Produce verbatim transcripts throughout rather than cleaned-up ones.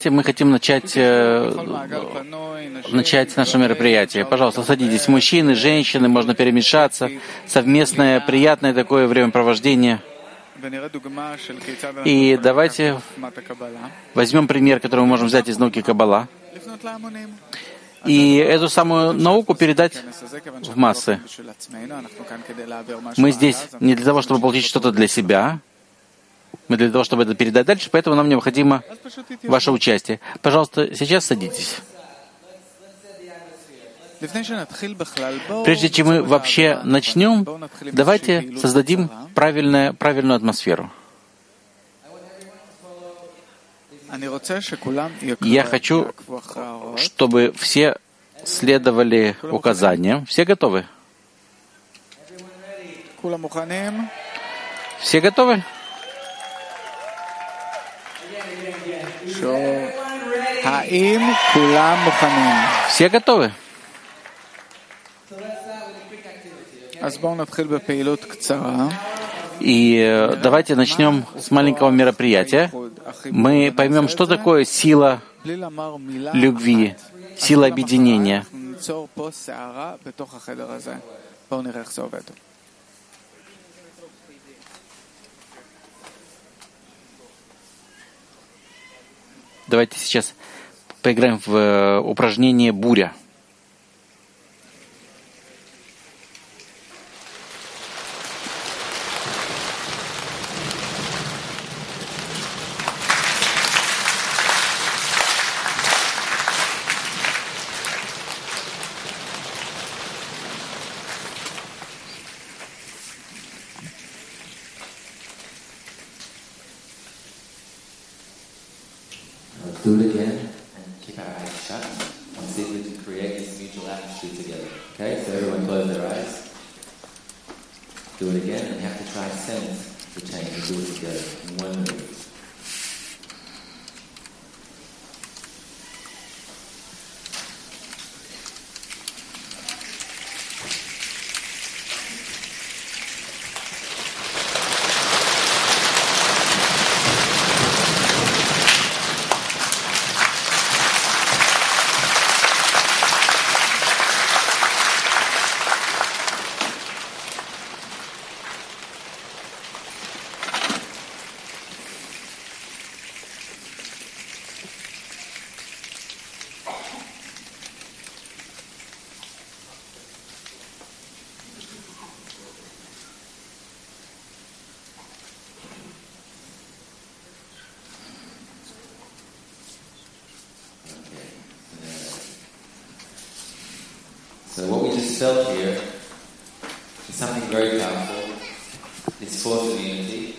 Мы хотим начать, э, начать наше мероприятие. Пожалуйста, садитесь. Мужчины, женщины, можно перемешаться. Совместное, приятное такое времяпровождение. И давайте возьмем пример, который мы можем взять из науки Каббала. И эту самую науку передать в массы. Мы здесь не для того, чтобы получить что-то для себя. Мы для того, чтобы это передать дальше, поэтому нам необходимо ваше участие. Пожалуйста, сейчас садитесь. Прежде чем мы вообще начнем, давайте создадим правильную, правильную атмосферу. Я хочу, чтобы все следовали указаниям. Все готовы? Все готовы? Все готовы? И давайте начнем с маленького мероприятия. Мы поймем, что такое сила любви, сила объединения. Давайте сейчас поиграем в упражнение «Буря». Do it again and keep our eyes shut and see if we can create this mutual atmosphere together. Okay, so everyone close their eyes. Do it again and you have to try and sense the change and do it together in one move. So what we just felt here is something very powerful. It's force of unity.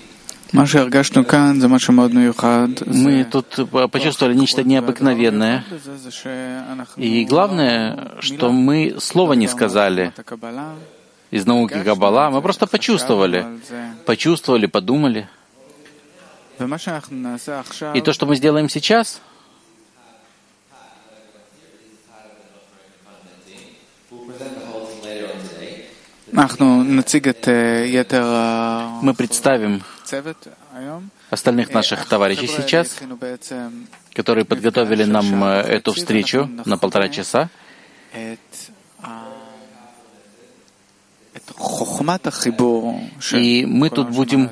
Мы тут почувствовали нечто необыкновенное. И главное, что мы слова не сказали из науки Каббала. Мы просто почувствовали. Почувствовали, подумали. И то, что мы сделаем сейчас, мы представим остальных наших товарищей сейчас, которые подготовили нам эту встречу на полтора часа. И мы тут будем,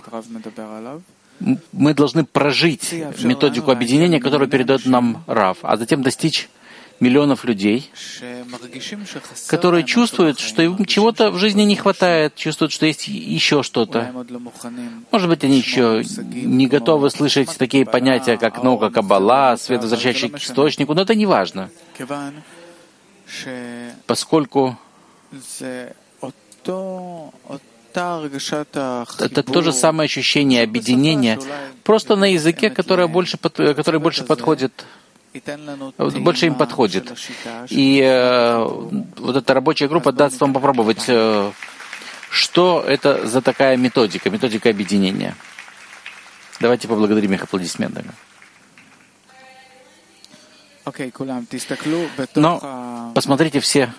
мы должны прожить методику объединения, которую передает нам Рав, а затем достичь миллионов людей, которые чувствуют, что им чего-то в жизни не хватает, чувствуют, что есть еще что-то. Может быть, они еще не готовы слышать такие понятия, как наука Каббала, свет, возвращающий к источнику, но это не важно, поскольку это то же самое ощущение объединения, просто на языке, которое больше, который больше подходит, больше им подходит. И э, вот эта рабочая группа даст вам попробовать, э, что это за такая методика, методика объединения. Давайте поблагодарим их аплодисментами. Но посмотрите все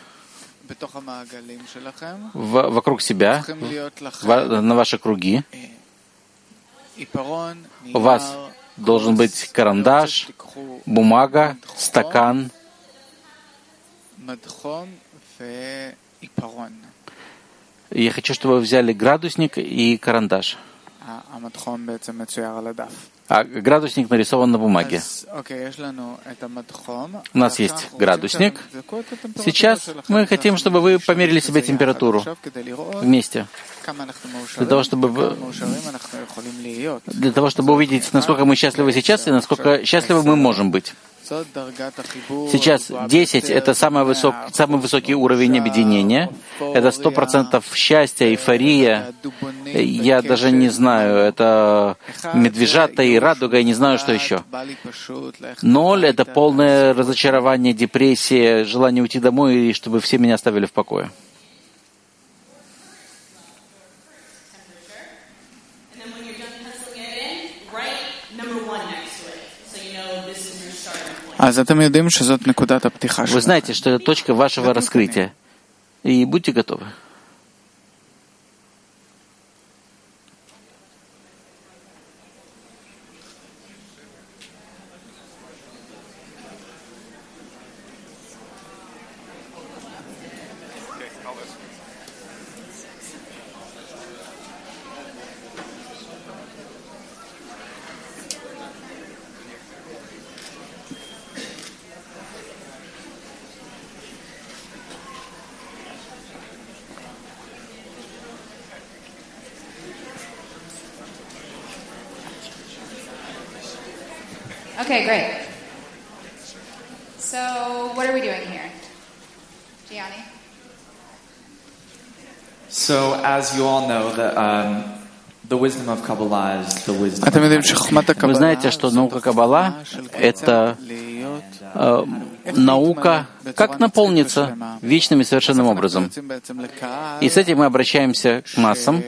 в, вокруг себя, в, на ваши круги. У вас должен быть карандаш, бумага, стакан Я хочу, чтобы вы взяли градусник и карандаш. А градусник нарисован на бумаге. У нас есть градусник. Сейчас мы хотим, чтобы вы померили себе температуру вместе. Для того, чтобы, для того, чтобы увидеть, насколько мы счастливы сейчас и насколько счастливы мы можем быть. Сейчас десять — это самый, высок, самый высокий уровень объединения. Это сто процентов счастья, эйфория. Я даже не знаю, это медвежата и радуга, я не знаю, что еще. Ноль — это полное разочарование, депрессия, желание уйти домой, и чтобы все меня оставили в покое. Вы знаете, что это точка вашего раскрытия. И будьте готовы. Okay, great. So, what are we doing here? Gianni? So, as you all know, the, um, the wisdom of Kabbalah is the wisdom of Kabbalah. Вы знаете, что наука Каббала — это э, наука, как наполниться вечным и совершенным образом. И с этим мы обращаемся к массам,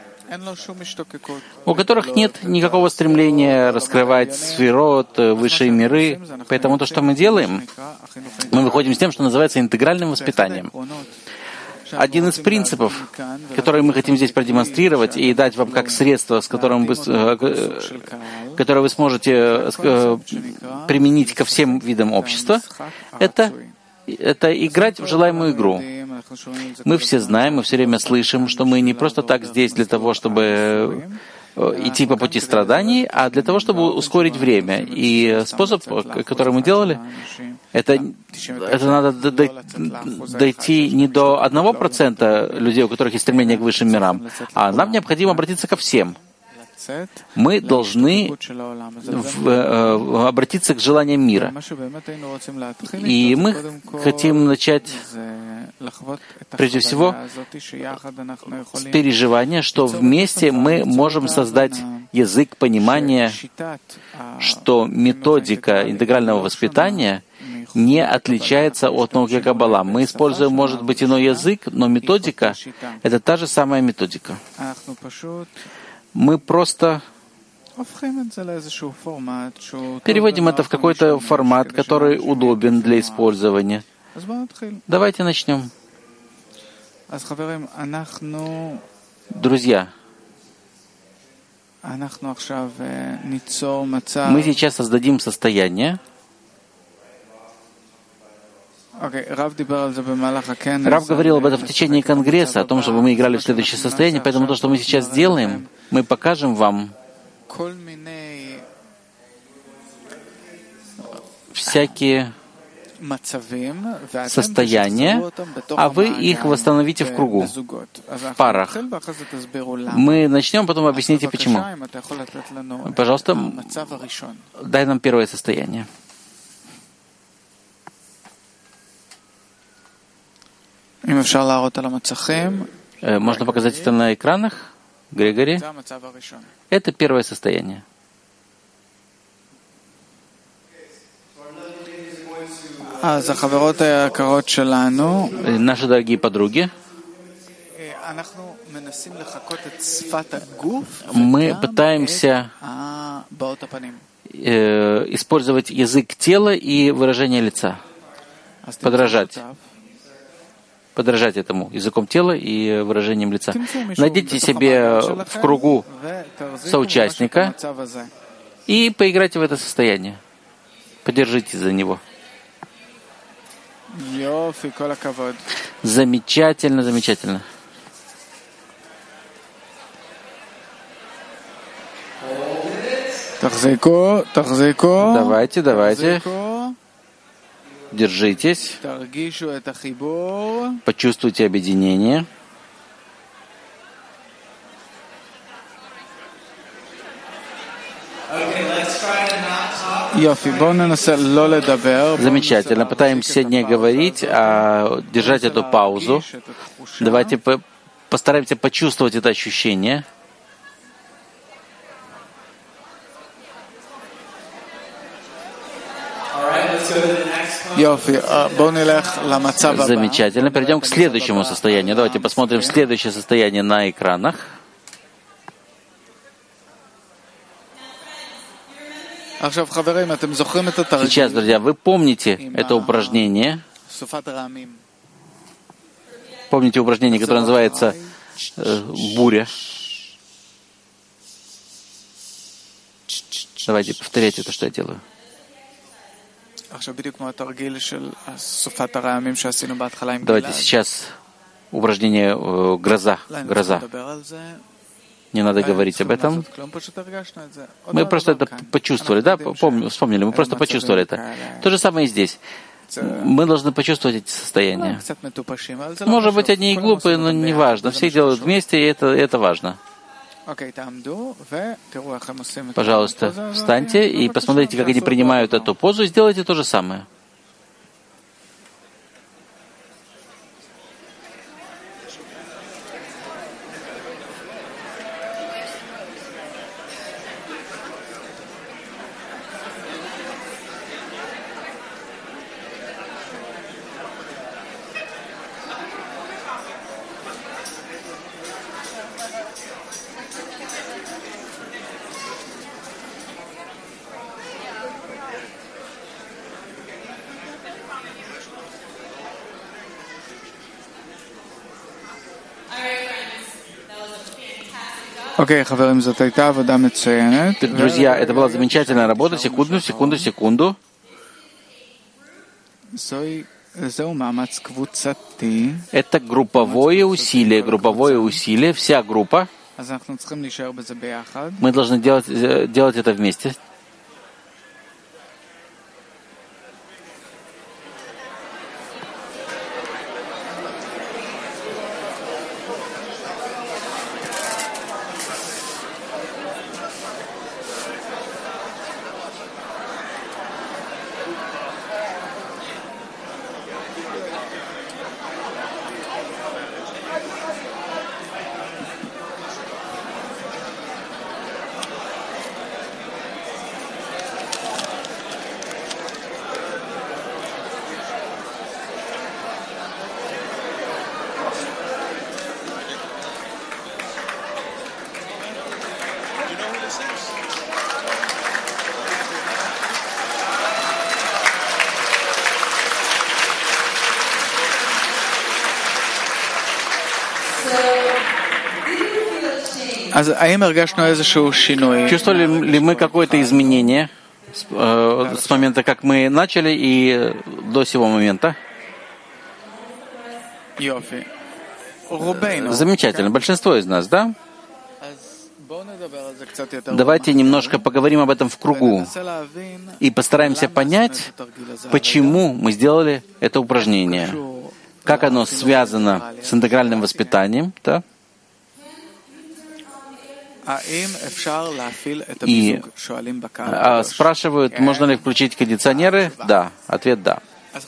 у которых нет никакого стремления раскрывать сферот, высшие миры. Поэтому то, что мы делаем, мы выходим с тем, что называется интегральным воспитанием. Один из принципов, который мы хотим здесь продемонстрировать и дать вам как средство, с которым вы, которое вы сможете применить ко всем видам общества, это, это играть в желаемую игру. Мы все знаем, мы все время слышим, что мы не просто так здесь для того, чтобы идти по пути страданий, а для того, чтобы ускорить время. И способ, который мы делали, это, это надо дойти не до одного процента людей, у которых есть стремление к высшим мирам, а нам необходимо обратиться ко всем. Мы должны в, э, обратиться к желаниям мира. И мы хотим начать, прежде всего, с переживания, что вместе мы можем создать язык понимания, что методика интегрального воспитания не отличается от науки Каббала. Мы используем, может быть, иной язык, но методика — это та же самая методика. Мы просто переводим это в какой-то формат, который удобен для использования. Давайте начнем. Друзья, мы сейчас создадим состояние. Рав говорил об этом в течение Конгресса, о том, чтобы мы играли в следующее состояние, поэтому то, что мы сейчас сделаем, мы покажем вам всякие состояния, а вы их восстановите в кругу, в парах. Мы начнем, потом объясните, почему. Пожалуйста, дай нам первое состояние. Можно показать это на экранах, Григорий. Это первое состояние. Наши дорогие подруги, мы пытаемся э, использовать язык тела и выражение лица, подражать. подражать этому языком тела и выражением лица. Найдите себе в кругу соучастника и поиграйте в это состояние. Подержите за него. Замечательно, замечательно. Давайте, давайте. Держитесь. Почувствуйте объединение. Замечательно. Пытаемся не говорить, а держать эту паузу. Давайте по- постараемся почувствовать это ощущение. Замечательно. Перейдем к следующему состоянию. Давайте посмотрим следующее состояние на экранах. Сейчас, друзья, вы помните это упражнение? Помните упражнение, которое называется э, буря? Давайте повторяйте то, что я делаю. Давайте сейчас упражнение э, гроза. Гроза. Не надо говорить об этом. Мы просто это почувствовали, да? Помню, вспомнили, мы просто почувствовали это. То же самое и здесь. Мы должны почувствовать эти состояния. Может быть, они и глупые, но не важно. Все их делают вместе, и это, это важно. Пожалуйста, встаньте и посмотрите, как они принимают эту позу, и сделайте то же самое. Друзья, это была замечательная работа. Секунду, секунду, секунду. Это групповое усилие, групповое усилие, вся группа. Мы должны делать, делать это вместе. Чувствовали ли мы какое-то изменение с, э, с момента, как мы начали, и до сего момента? Замечательно. Большинство из нас, да? Давайте немножко поговорим об этом в кругу и постараемся понять, почему мы сделали это упражнение, как оно связано с интегральным воспитанием, да? И а, спрашивают, можно ли включить кондиционеры? Да. Ответ да.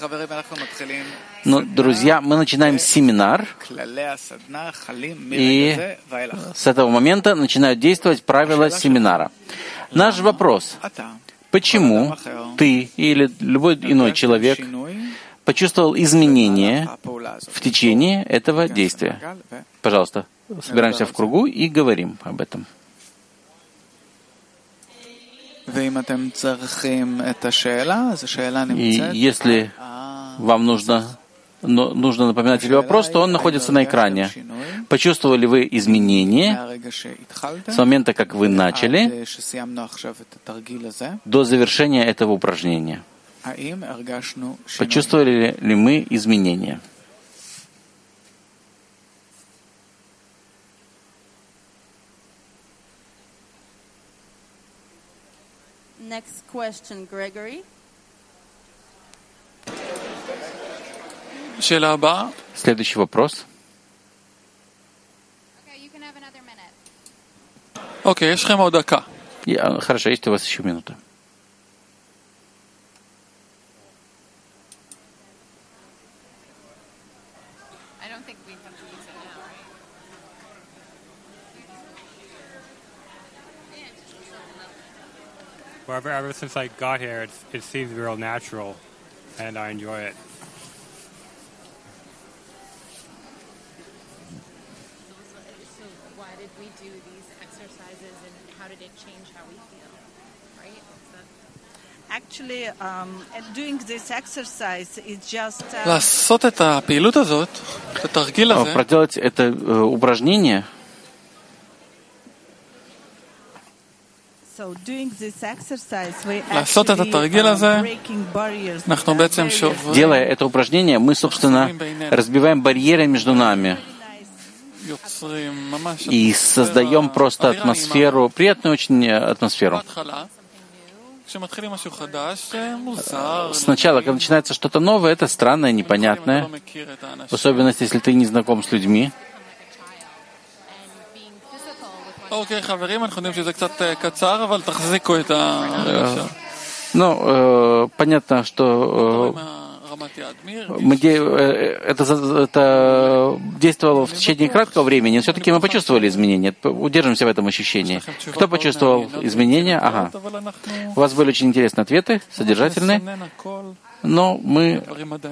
Но, друзья, мы начинаем семинар, и с этого момента начинают действовать правила семинара. Наш вопрос: почему ты или любой иной человек почувствовал изменения в течение этого действия? Пожалуйста, собираемся в кругу и говорим об этом. И если вам нужно но нужно напоминать или вопрос, то он находится на экране. Почувствовали вы изменения с момента, как вы начали, до завершения этого упражнения? Почувствовали ли мы изменения? Next question, Gregory. Следующий вопрос. Окей, יש לכם עוד דקה. Хорошо, есть у вас еще минута. Well, ever, ever since I got here, it's, it seems real natural, and I enjoy it. So why did we do these exercises, and how did it change how we feel? Right? Actually, um, doing this exercise is just. Uh, לעשות את הפעילות הזאת, את התרגיל הזה. Проделать это упражнение. לעשות את התרגיל הזה, אנחנו בעצם שוברים. Делая это упражнение, мы, собственно, разбиваем барьеры между нами и создаем просто атмосферу, приятную очень атмосферу. Сначала, когда начинается что-то новое, это странное, непонятное, в особенности, если ты не знаком с людьми. אוקיי, חברים, אנחנו יודעים שזה קצת קצר, אבל תחזיקו את הרגשה. Ну, понятно, что мы де... это, это действовало в течение краткого времени, но все-таки мы почувствовали изменения. Удержимся в этом ощущении. Кто почувствовал изменения? Ага. У вас были очень интересные ответы, содержательные, но мы...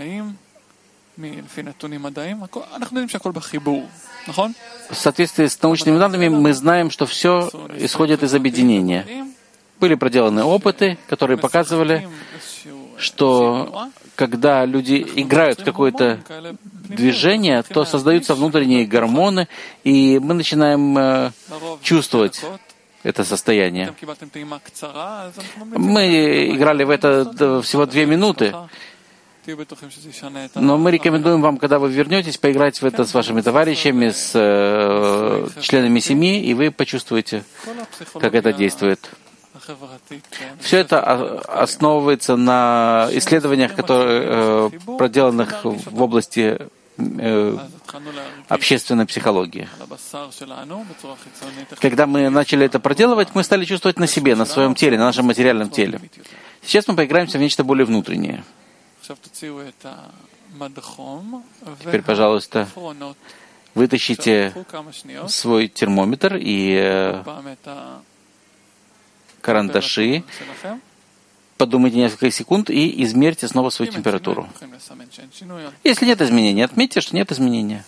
В соответствии с научными данными мы знаем, что все исходит из объединения. Были проделаны опыты, которые показывали, что когда люди играют в какое-то движение, то создаются внутренние гормоны, и мы начинаем э, чувствовать это состояние. Мы играли в это всего две минуты, но мы рекомендуем вам, когда вы вернетесь, поиграть в это с вашими товарищами, с э, членами семьи, и вы почувствуете, как это действует. Все это основывается на исследованиях, которые, э, проделанных в области э, общественной психологии. Когда мы начали это проделывать, мы стали чувствовать на себе, на своем теле, на нашем материальном теле. Сейчас мы поиграемся в нечто более внутреннее. Теперь, пожалуйста, вытащите свой термометр и э, карандаши, подумайте несколько секунд и измерьте снова свою температуру. Если нет изменений, отметьте, что нет изменения.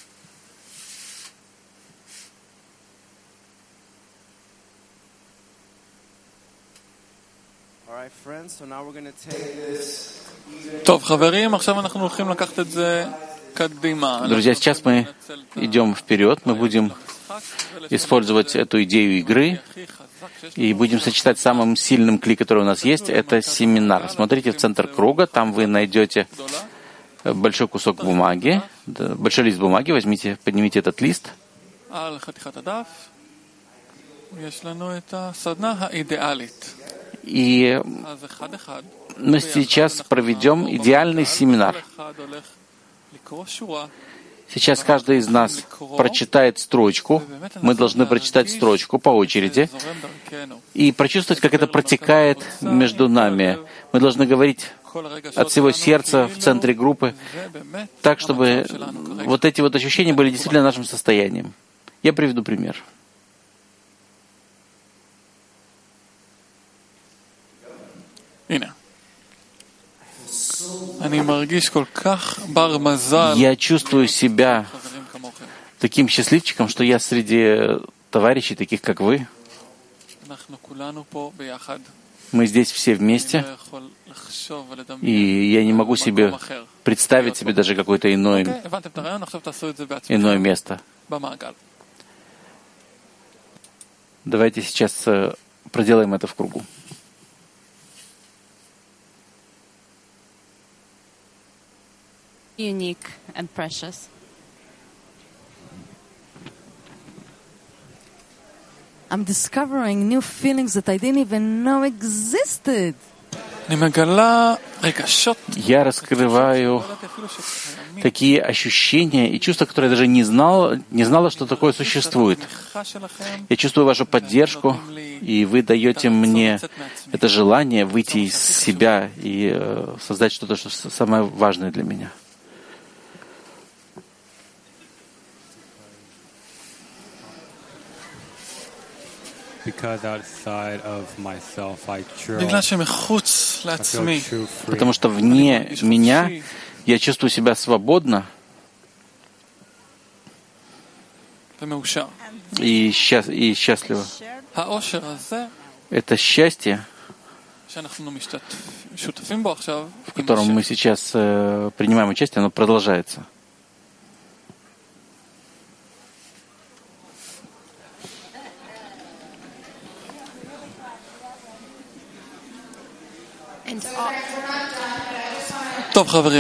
Друзья, сейчас мы идем вперед, мы будем использовать эту идею игры и будем сочетать самым сильным клей, который у нас есть, это семинар. Смотрите в центр круга, там вы найдете большой кусок бумаги, большой лист бумаги, возьмите, поднимите этот лист. И мы сейчас проведем идеальный семинар. Сейчас каждый из нас прочитает строчку. Мы должны прочитать строчку по очереди и прочувствовать, как это протекает между нами. Мы должны говорить от всего сердца в центре группы, так, чтобы вот эти вот ощущения были действительно нашим состоянием. Я приведу пример. Я чувствую себя таким счастливчиком, что я среди товарищей, таких как вы. Мы здесь все вместе, и я не могу себе представить себе даже какое-то иное, иное место. Давайте сейчас проделаем это в кругу. Unique and precious. I'm discovering new feelings that I didn't even know existed. Я раскрываю такие ощущения и чувства, которые я даже не знал, не знала, что такое существует. Я чувствую вашу поддержку, и вы даете мне это желание выйти из себя и э, создать что-то, что самое важное для меня. Потому что вне меня я чувствую себя свободно и, счаст, и счастливо. Это счастье, в котором мы сейчас э, принимаем участие, оно продолжается. Друзья,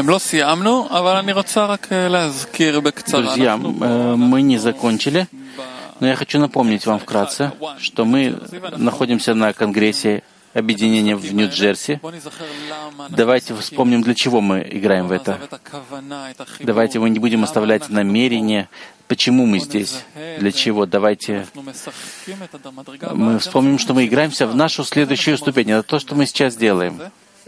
мы не закончили, но я хочу напомнить вам вкратце, что мы находимся на Конгрессе объединения в Нью-Джерси. Давайте вспомним, для чего мы играем в это. Давайте мы не будем оставлять намерения, почему мы здесь, для чего. Давайте мы вспомним, что мы играемся в нашу следующую ступень. Это то, что мы сейчас делаем.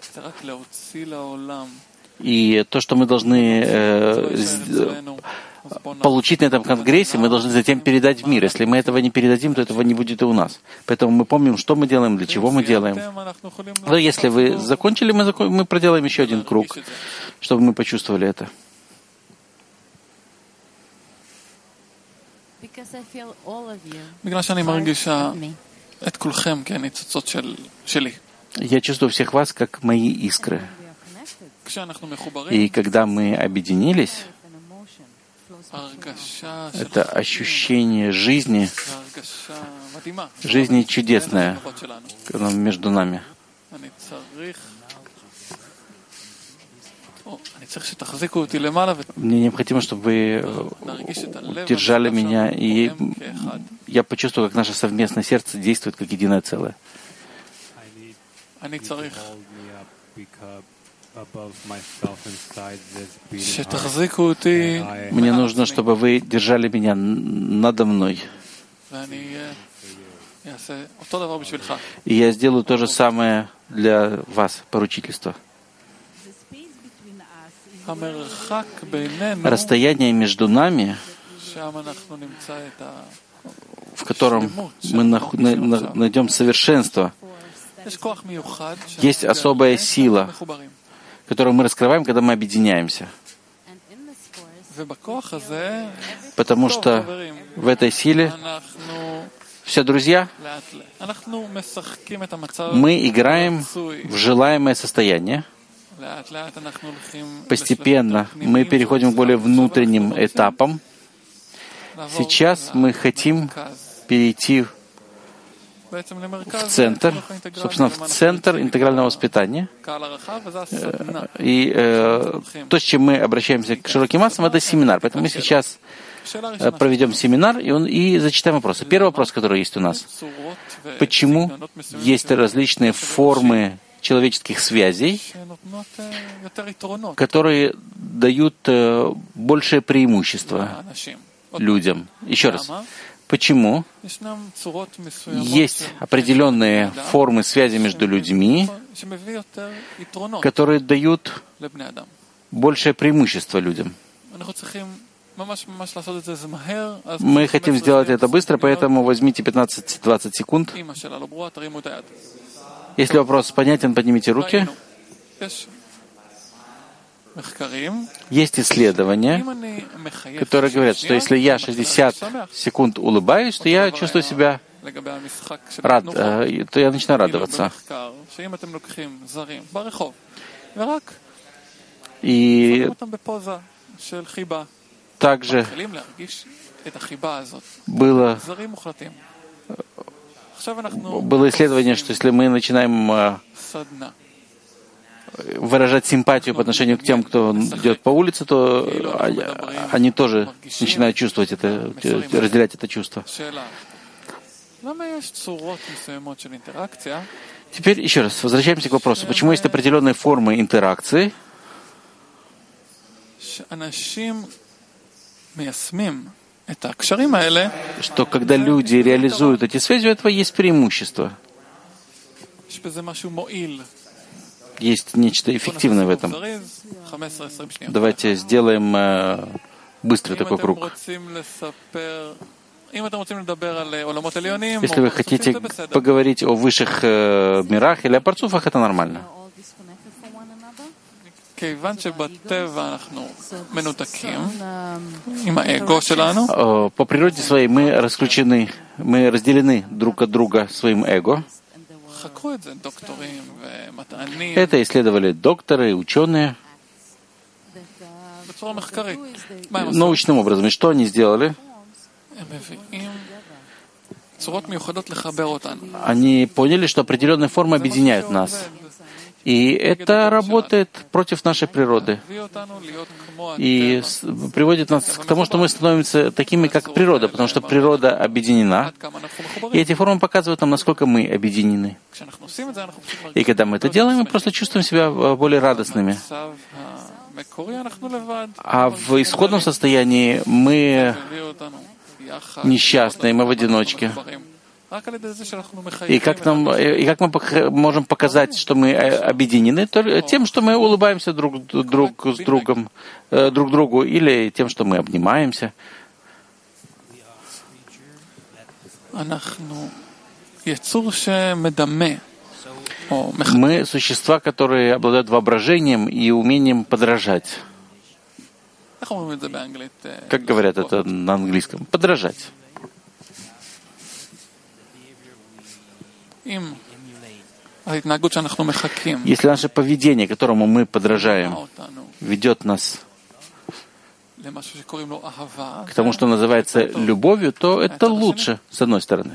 И то, что мы должны э, получить на этом конгрессе, мы должны затем передать в мир. Если мы этого не передадим, то этого не будет и у нас. Поэтому мы помним, что мы делаем, для чего мы делаем. Но если вы закончили, мы, закон... мы проделаем еще один круг, чтобы мы почувствовали это. Я чувствую всех вас, как мои искры. И когда мы объединились, это ощущение жизни, жизни чудесное между нами. Мне необходимо, чтобы вы удержали меня, и я почувствую, как наше совместное сердце действует как единое целое. Мне нужно, чтобы вы держали меня надо мной. И я сделаю то же самое для вас, поручительство. Расстояние между нами, в котором мы найдем совершенство, есть особая сила, которую мы раскрываем, когда мы объединяемся. Потому что в этой силе, все друзья, мы играем в желаемое состояние. Постепенно мы переходим к более внутренним этапам. Сейчас мы хотим перейти в центр, собственно, в центр интегрального воспитания. И э, то, с чем мы обращаемся к широким массам, это семинар. Поэтому мы сейчас э, проведем семинар и, он, и зачитаем вопросы. Первый вопрос, который есть у нас. Почему есть различные формы человеческих связей, которые дают э, большее преимущество людям? Еще раз. Почему есть определенные формы связи между людьми, которые дают большее преимущество людям? Мы хотим сделать это быстро, поэтому возьмите пятнадцать-двадцать секунд. Если вопрос понятен, поднимите руки. Есть исследования, которые говорят, что если я шестьдесят секунд улыбаюсь, то я чувствую себя рад, то я начинаю радоваться. И также было, было исследование, что если мы начинаем выражать симпатию по отношению к тем, кто идет по улице, то они тоже начинают чувствовать это, разделять это чувство. Теперь еще раз возвращаемся к вопросу, почему есть определенные формы интеракции, что когда люди реализуют эти связи, у этого есть преимущество. Есть нечто эффективное в этом. Давайте сделаем э, быстрый такой круг. Если вы хотите поговорить о высших э, мирах или о парцуфах, это нормально. По природе своей мы расключены, мы разделены друг от друга своим эго. Это исследовали докторы, ученые научным образом. И что они сделали? Они поняли, что определенные формы объединяют нас. И это работает против нашей природы. И приводит нас к тому, что мы становимся такими, как природа, потому что природа объединена. И эти формы показывают нам, насколько мы объединены. И когда мы это делаем, мы просто чувствуем себя более радостными. А в исходном состоянии мы несчастные, мы в одиночке. И как, нам, и как мы можем показать, что мы объединены? Только тем, что мы улыбаемся друг, друг с другом, друг другу, или тем, что мы обнимаемся. Мы существа, которые обладают воображением и умением подражать. Как говорят это на английском? Подражать. Если наше поведение, которому мы подражаем, ведет нас к тому, что называется любовью, то это лучше, с одной стороны.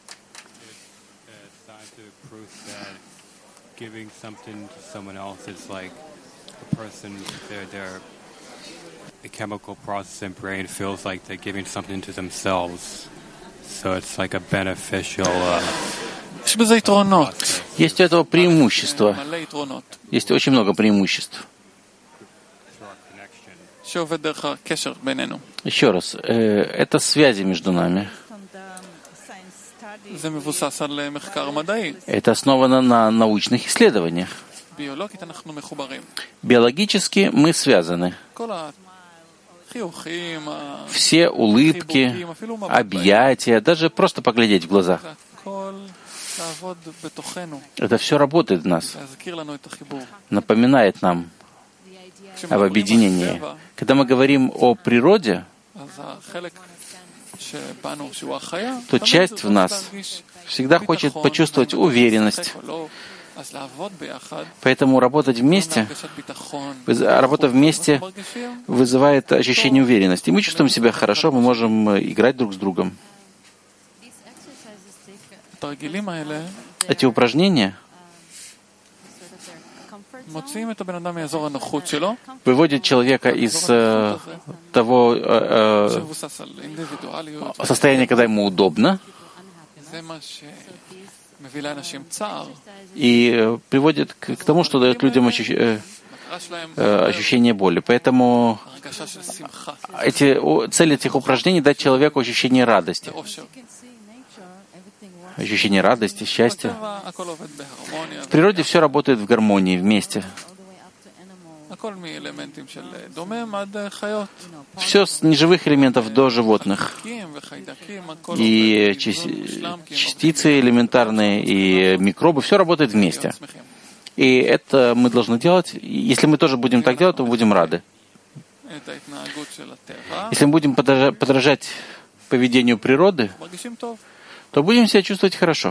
The chemical process in brain feels like they're giving something to themselves. So it's like a beneficial... Uh, Есть у этого преимущество. Есть очень много преимуществ. Еще раз, э, это связи между нами. Это основано на научных исследованиях. Биологически мы связаны. Все улыбки, объятия, даже просто поглядеть в глаза. Это все работает в нас, напоминает нам об объединении. Когда мы говорим о природе, то часть в нас всегда хочет почувствовать уверенность. Поэтому работать вместе, работа вместе вызывает ощущение уверенности. И мы чувствуем себя хорошо, мы можем играть друг с другом. Эти упражнения выводят человека из э, того э, состояния, когда ему удобно, и приводит к, к тому, что дает людям ощущ, э, э, ощущение боли. Поэтому эти, цель этих упражнений — дать человеку ощущение радости. Ощущение радости, счастья. В природе все работает в гармонии, вместе. Все с неживых элементов до животных. И частицы элементарные, и микробы, все работает вместе. И это мы должны делать. Если мы тоже будем так делать, то мы будем рады. Если мы будем подражать поведению природы, то будем себя чувствовать хорошо.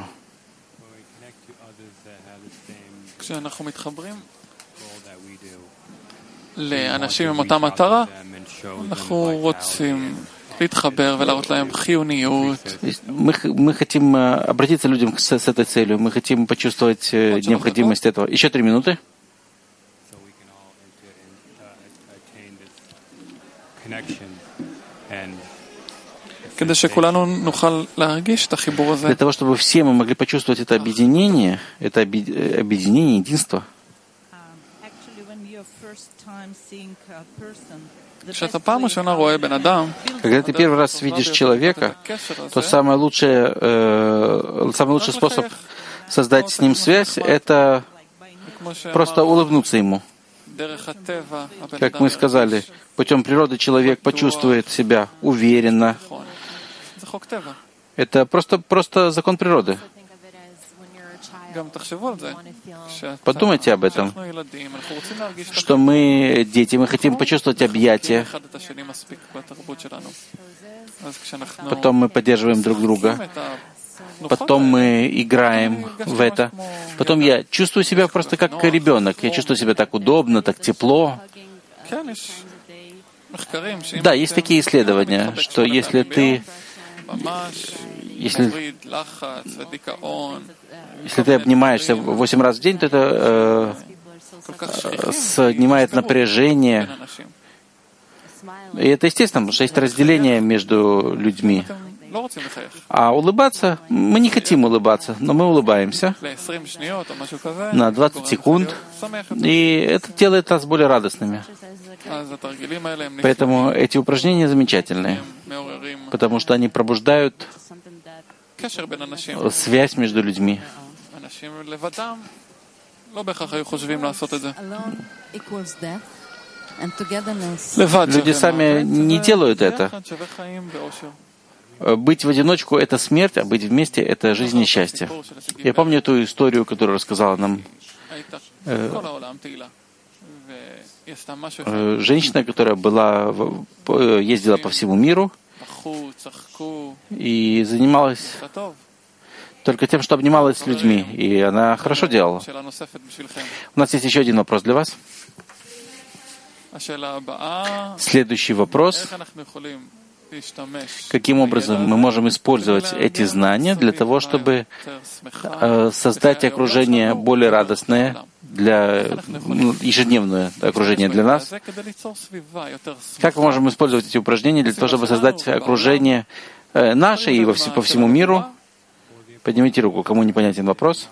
כשאנחנו מתחברים לאנשים עם אותה מטרה, אנחנו רוצים להתחבר ולהראות להם חיוניות. Мы, мы хотим обратиться к людям с, с этой целью, мы хотим почувствовать необходимость этого. Еще три минуты. כדי שכולנו נוכל להרגיש את החיבור הזה. Для того, чтобы все мы могли почувствовать это объединение, это объединение, единство. כשאתה פעם ראשונה רואה בן אדם, когда ты первый раз видишь человека, то самый лучший, э, самый лучший способ создать с ним связь — это просто улыбнуться ему. Как мы сказали, путем природы человек почувствует себя уверенно. Это просто, просто закон природы. Подумайте об этом, что мы дети, мы хотим почувствовать объятия, потом мы поддерживаем друг друга, потом мы играем в это, потом я чувствую себя просто как ребенок, я чувствую себя так удобно, так тепло. Да, есть такие исследования, что если ты Если, если ты обнимаешься восемь раз в день, то это э, снимает напряжение. И это естественно, потому что есть разделение между людьми. А улыбаться, мы не хотим улыбаться, но мы улыбаемся на двадцать секунд, и это делает нас более радостными. Поэтому эти упражнения замечательные, потому что они пробуждают связь между людьми. Люди сами не делают это. Быть в одиночку — это смерть, а быть вместе — это жизнь и счастье. Я помню ту историю, которую рассказала нам э, э, женщина, которая была, ездила по всему миру и занималась только тем, что обнималась с людьми, и она хорошо делала. У нас есть еще один вопрос для вас. Следующий вопрос. Каким образом мы можем использовать эти знания для того, чтобы э, создать окружение более радостное, для, ну, ежедневное окружение для нас? Как мы можем использовать эти упражнения для того, чтобы создать окружение э, наше и во вс- по всему миру? Поднимите руку, кому непонятен вопрос.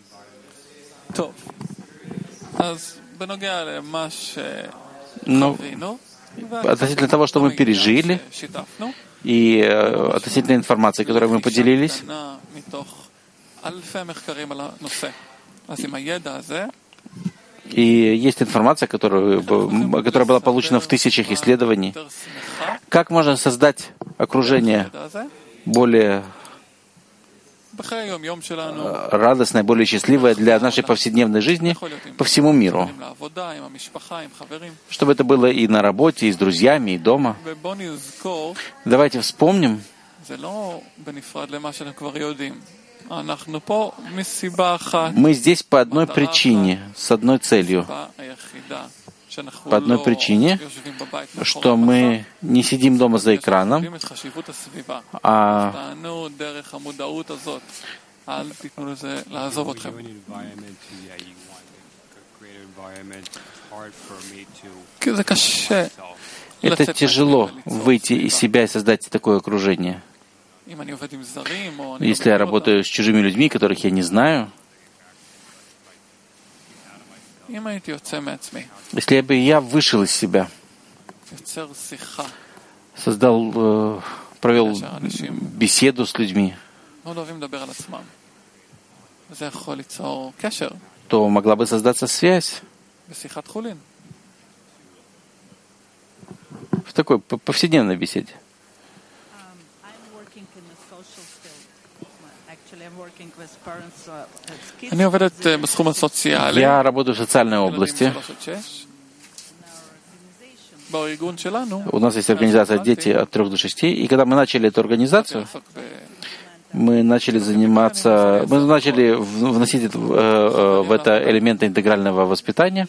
Ну, относительно того, что мы пережили, и э, относительно информации, которой мы поделились, и есть информация, которую, которая была получена в тысячах исследований. Как можно создать окружение более радостное, более счастливое для нашей повседневной жизни по всему миру, чтобы это было и на работе, и с друзьями, и дома. Давайте вспомним, мы здесь по одной причине, с одной целью. По одной причине, что мы не сидим дома за экраном, а это тяжело выйти из себя и создать такое окружение. Если я работаю с чужими людьми, которых я не знаю, если бы я вышел из себя, создал, э, провел беседу с людьми, то могла бы создаться связь в такой повседневной беседе. Я работаю в социальной области. У нас есть организация «Дети от трех до шести», и когда мы начали эту организацию, мы начали заниматься, мы начали вносить в это элементы интегрального воспитания.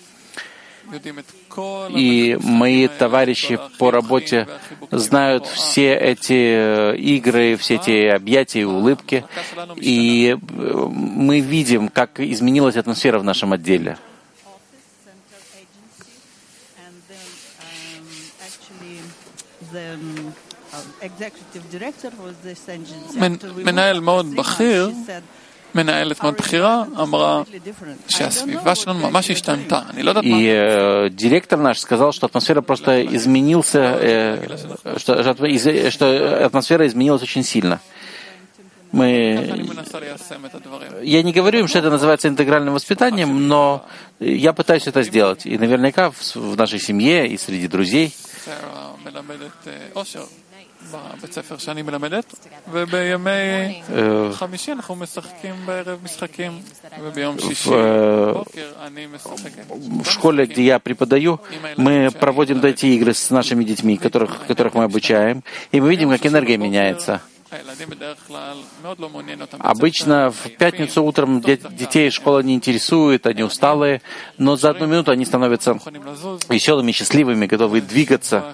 И мои товарищи по работе знают все эти игры, все эти объятия и улыбки. И мы видим, как изменилась атмосфера в нашем отделе. מנהל מאוד בכיר, מנהלת מאוד בכירה, אמרה שהסביבה שלנו ממש השתנתה. אני לא יודעת מה... И директор наш сказал, что атмосфера просто изменился, что, что атмосфера изменилась очень сильно. Мы... Я не говорю им, что это называется интегральным воспитанием, но я пытаюсь это сделать. И наверняка в нашей семье и среди друзей. בבית ספר שאני מלמדת, ובימי חמישי אנחנו משחקים בערב משחקים, וביום שישי בבוקר אני משחקת. В школе, где я преподаю, мы проводим эти игры с нашими детьми, которых, которых мы обучаем, и мы видим, как энергия меняется. Обычно в пятницу утром детей школа не интересует, они усталые, но за одну минуту они становятся веселыми, счастливыми, готовы двигаться.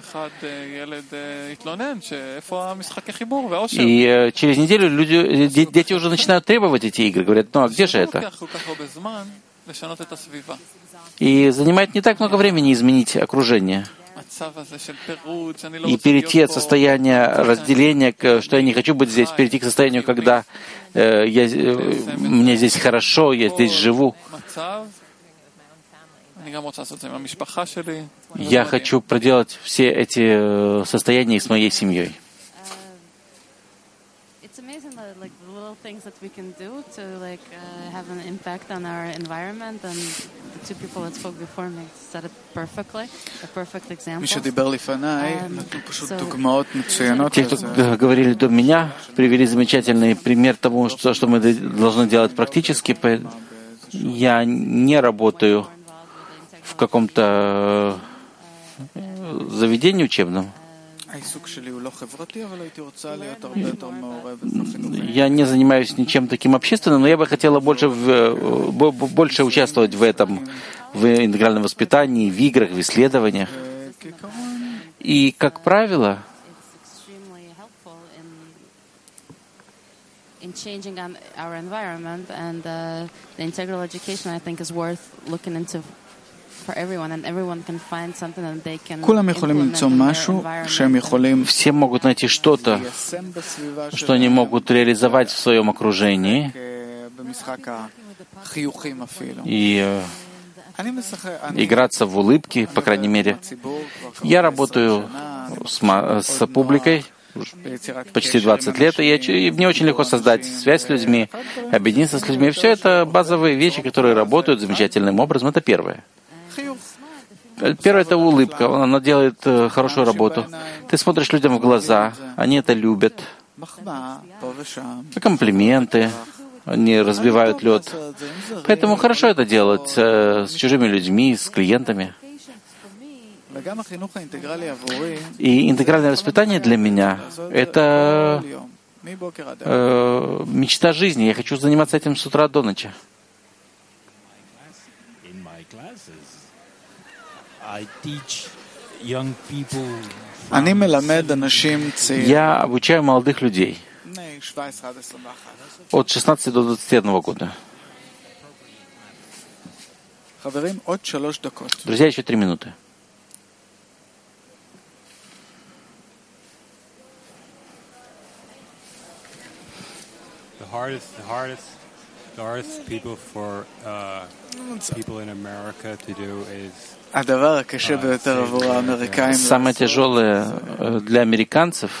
И через неделю люди, дети уже начинают требовать эти игры, говорят, ну а где же это? И занимает не так много времени изменить окружение. И перейти от состояния разделения, что я не хочу быть здесь, перейти к состоянию, когда э, я, э, мне здесь хорошо, я здесь живу. Я хочу проделать все эти состояния с моей семьей. Things that we can do to like uh, have an impact on our environment, and the two people that spoke before me said it perfectly, a perfect example. Um, Те, кто говорили до меня, привели замечательный пример тому, что, что мы должны делать практически. Я не работаю в каком-то заведении учебном. Я не занимаюсь ничем таким общественным, но я бы хотела больше, в, больше участвовать в этом, в интегральном воспитании, в играх, в исследованиях. И, как правило, in changing our environment, and uh, the integral education, I think, is worth looking into. Все могут найти что-то, что они могут реализовать в своем окружении. И э, играться в улыбки, по крайней мере. Я работаю с, с публикой почти двадцать лет, и, я, и мне очень легко создать связь с людьми, объединиться с людьми. Все это базовые вещи, которые работают замечательным образом. Это первое. Первое — это улыбка. Она делает э, хорошую работу. Ты смотришь людям в глаза, они это любят. Комплименты, они разбивают лед. Поэтому хорошо это делать э, с чужими людьми, с клиентами. И интегральное воспитание для меня — это э, мечта жизни. Я хочу заниматься этим с утра до ночи. Я обучаю молодых людей от шестнадцати до двадцати одного года. Друзья, еще три минуты. The hardest people for uh, people in America to do is Самое тяжелое для американцев,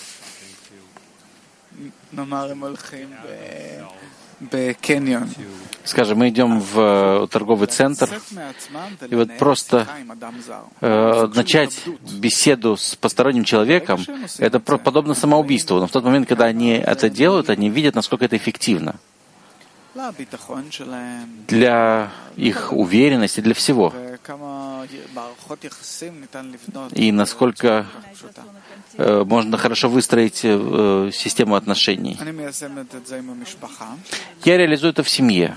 скажем, мы идем в торговый центр, и вот просто э, начать беседу с посторонним человеком, это подобно самоубийству. Но в тот момент, когда они это делают, они видят, насколько это эффективно для их уверенности, для всего. и насколько э, можно хорошо выстроить э, систему отношений. Я реализую это в семье.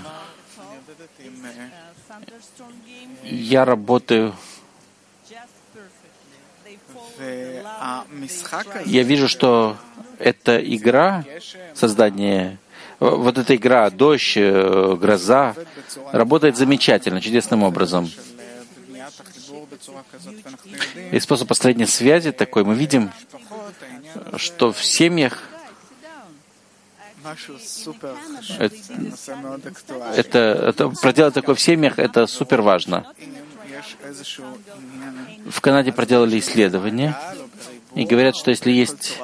Я работаю. Я вижу, что эта игра, создание, вот эта игра, дождь, гроза, работает замечательно, чудесным образом. И способ построения связи такой, мы видим, что в семьях это, это, это проделать такое в семьях, это супер важно. В Канаде проделали исследование и говорят, что если есть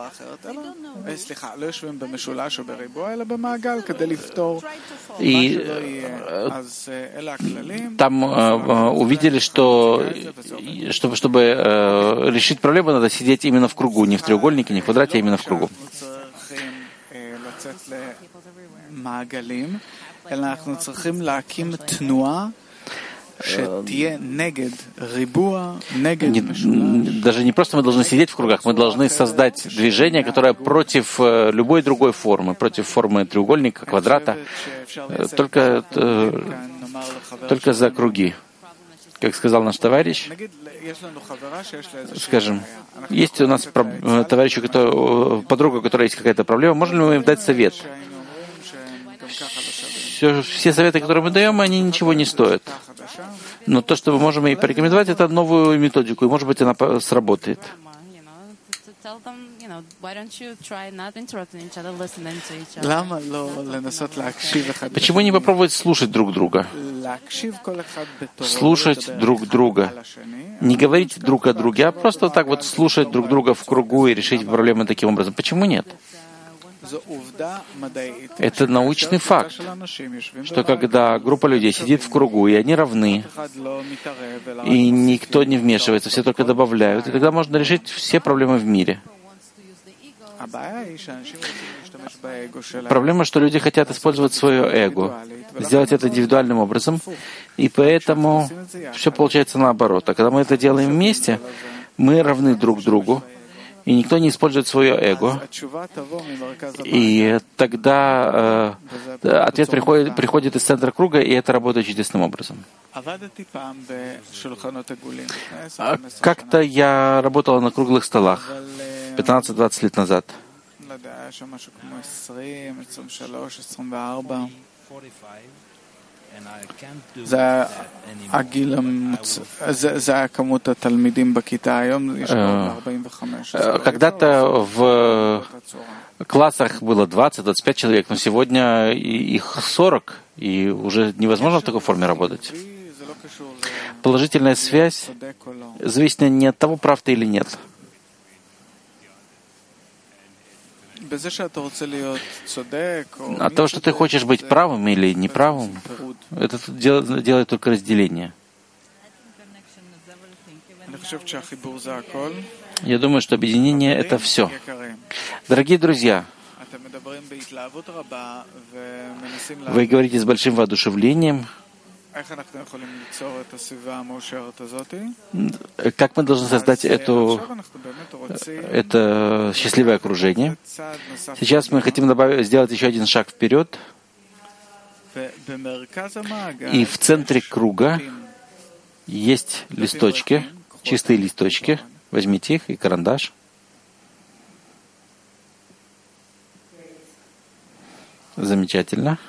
и там э, увидели, что чтобы, чтобы э, решить проблему, надо сидеть именно в кругу, не в треугольнике, не в квадрате, а именно в кругу. Не, даже не просто мы должны сидеть в кругах, мы должны создать движение, которое против любой другой формы, против формы треугольника, квадрата, только, только за круги. Как сказал наш товарищ, скажем, есть у нас товарищ, у которого, подруга, у которой есть какая-то проблема, можем ли мы им дать совет? Все, все советы, которые мы даем, они ничего не стоят. Но то, что мы можем ей порекомендовать, это новую методику, и, может быть, она сработает. Почему не попробовать слушать друг друга? Слушать друг друга. Не говорить друг о друге, а просто вот так вот слушать друг друга в кругу и решить проблемы таким образом. Почему нет? Это научный факт, что когда группа людей сидит в кругу, и они равны, и никто не вмешивается, все только добавляют, и тогда можно решить все проблемы в мире. Проблема, что люди хотят использовать свое эго, сделать это индивидуальным образом, и поэтому все получается наоборот. А когда мы это делаем вместе, мы равны друг другу, и никто не использует свое эго. И тогда э, ответ приходит, приходит из центра круга, и это работает чудесным образом. Как-то я работала на круглых столах пятнадцать-двадцать лет назад. Когда-то в классах было двадцать-двадцать пять человек, но сегодня их сорок, и уже невозможно в такой форме работать. Положительная связь зависит не от того, прав ты или нет. От того, что ты хочешь быть правым или неправым, это делает только разделение. Я думаю, что объединение — это все. Дорогие друзья, вы говорите с большим воодушевлением. Как мы должны создать эту, это счастливое окружение? Сейчас мы хотим добавить, сделать еще один шаг вперед. И в центре круга есть листочки, чистые листочки. Возьмите их и карандаш. Замечательно.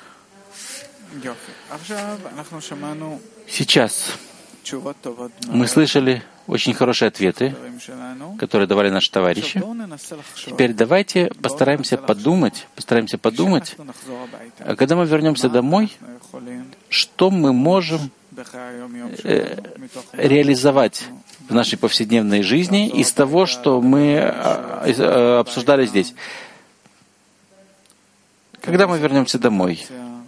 Сейчас мы слышали очень хорошие ответы, которые давали наши товарищи. Теперь давайте постараемся подумать, постараемся подумать, когда мы вернемся домой, что мы можем э, реализовать в нашей повседневной жизни из того, что мы э, обсуждали здесь. Когда мы вернемся домой,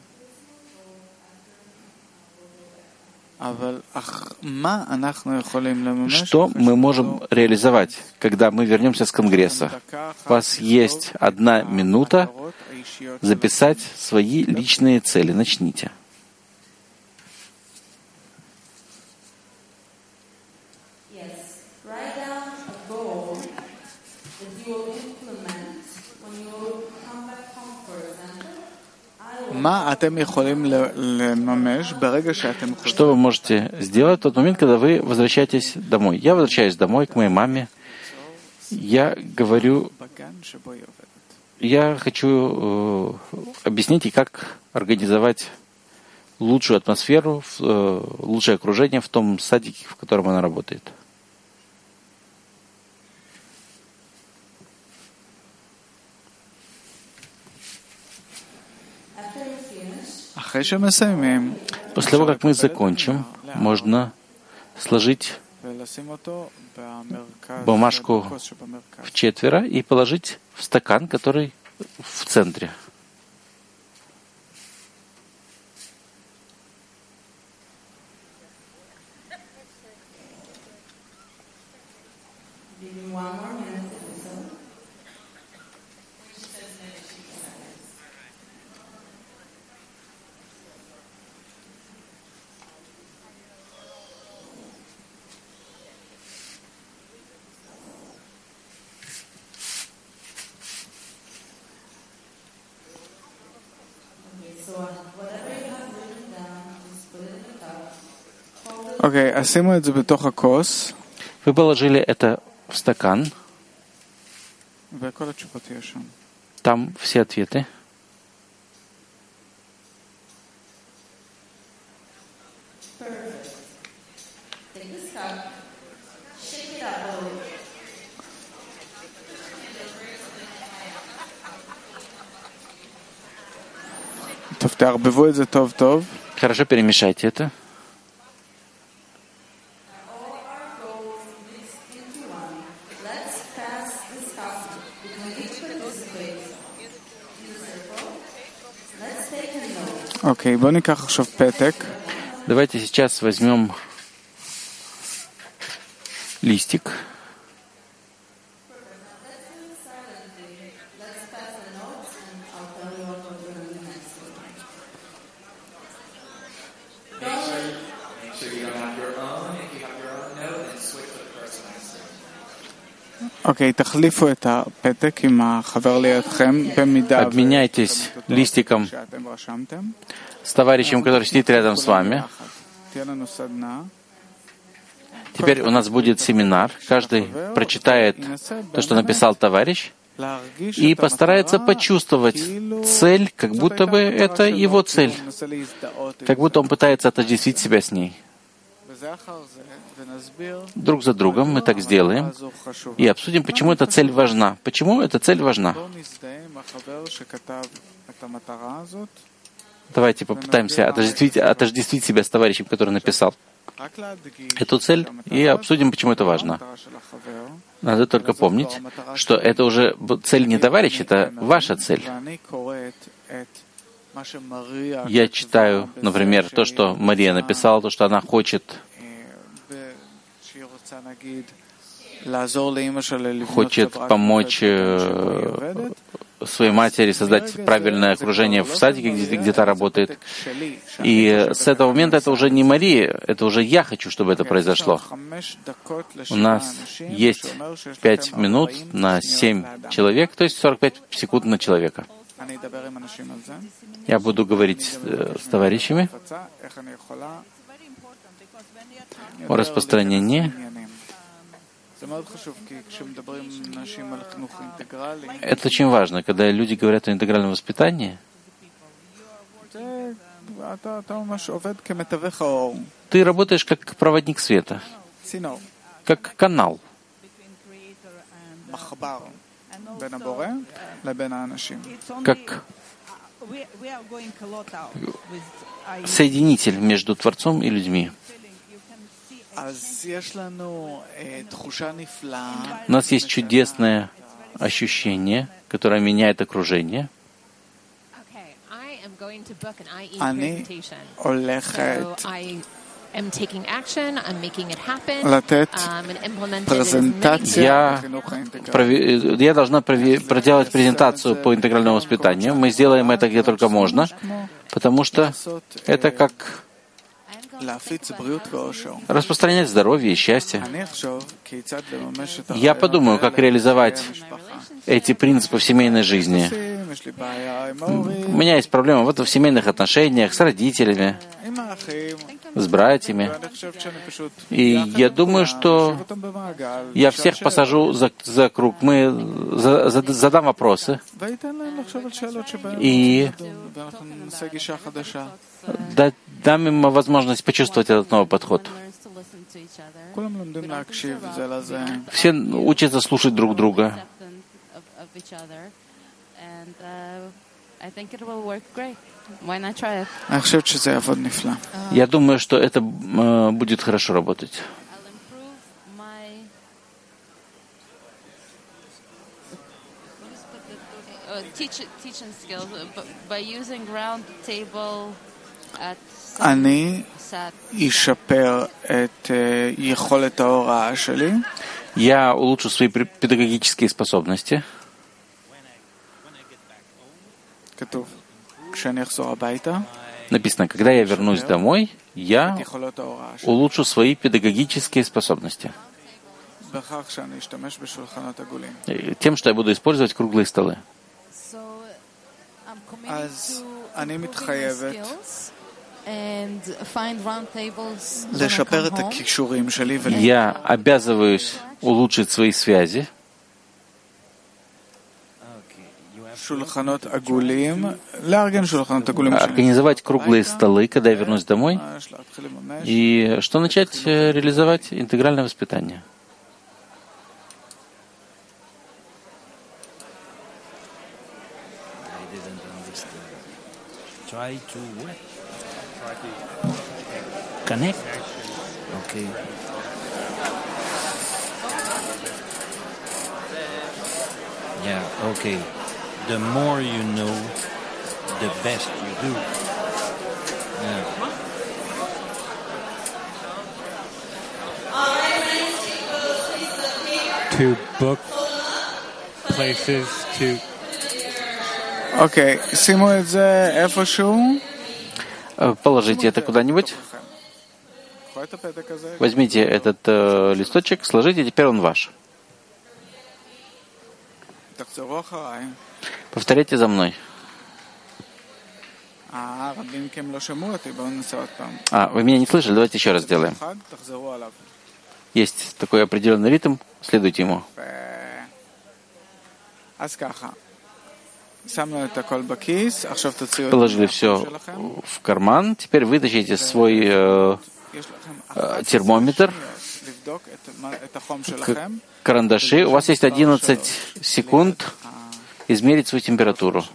что мы можем реализовать, когда мы вернемся с Конгресса? У вас есть одна минута записать свои личные цели. Начните. Что вы можете сделать в тот момент, когда вы возвращаетесь домой? Я возвращаюсь домой к моей маме. Я говорю, я хочу э, объяснить ей, как организовать лучшую атмосферу, э, лучшее окружение в том садике, в котором она работает. После того, как мы закончим, можно сложить бумажку в четверо и положить в стакан, который в центре. Okay, עשינו את זה בתוך הכוס. Вы положили это в стакан. וכל התשובות יהיה שם. Там все ответы. טוב, תערבבו את זה טוב טוב. Хорошо перемешайте это. Окей, בוא ניקח עכשיו פתק. Давайте сейчас возьмем листик. אוקיי, תחליפו את הפתק עם החבר לידכם במידה Обменяйтесь листиком с товарищем, который сидит рядом с вами. Теперь у нас будет семинар. Каждый прочитает то, что написал товарищ, и постарается почувствовать цель, как будто бы это его цель, как будто он пытается отождествить себя с ней. Друг за другом мы так сделаем и обсудим, почему эта цель важна. Почему эта цель важна? Давайте попытаемся отождествить, отождествить себя с товарищем, который написал эту цель, и обсудим, почему это важно. Надо только помнить, что это уже цель не товарища, это ваша цель. Я читаю, например, то, что Мария написала, то, что она хочет хочет помочь своей матери создать правильное окружение в садике, где, где та работает. И с этого момента это уже не Мария, это уже я хочу, чтобы это произошло. У нас есть пять минут на семь человек, то есть сорок пять секунд на человека. Я буду говорить с товарищами о распространении. Это очень важно, когда люди говорят о интегральном воспитании. Ты работаешь как проводник света, как канал. Как соединитель между Творцом и людьми. У нас есть чудесное ощущение, которое меняет окружение. Я, я должна проделать презентацию по интегральному воспитанию. Мы сделаем это где только можно, потому что это как распространять здоровье и счастье. Я подумаю, как реализовать эти принципы в семейной жизни. У меня есть проблема вот в семейных отношениях с родителями, с братьями. И я думаю, что я всех посажу за, за круг. Мы за, за, задам вопросы. И да, дам им возможность почувствовать этот новый подход. Все учатся слушать друг друга. Я думаю, что это э, будет хорошо работать. אני אשפר את יכולת ההוראה שלי. Я улучшу свои педагогические способности. כתוב, כשאני אחזור הביתה, написано, когда я вернусь домой, я улучшу свои педагогические способности. Тем, что я буду использовать круглые столы. Я обязываюсь улучшить свои связи. Организовать круглые столы, когда я вернусь домой. И что начать реализовать? Интегральное воспитание. Try to what? Connect. Okay. Yeah, okay. The more you know, the best you do. Yeah. To book places to. Окей, שימו את זה איפשהו. Положите это куда-нибудь. Возьмите этот э, листочек, сложите, теперь он ваш. Повторяйте за мной. А, вы меня не слышали? Давайте еще раз сделаем. Есть такой определенный ритм, следуйте ему. Положили все в карман. Теперь вытащите свой э, э, термометр, карандаши. У вас есть одиннадцать секунд измерить свою температуру.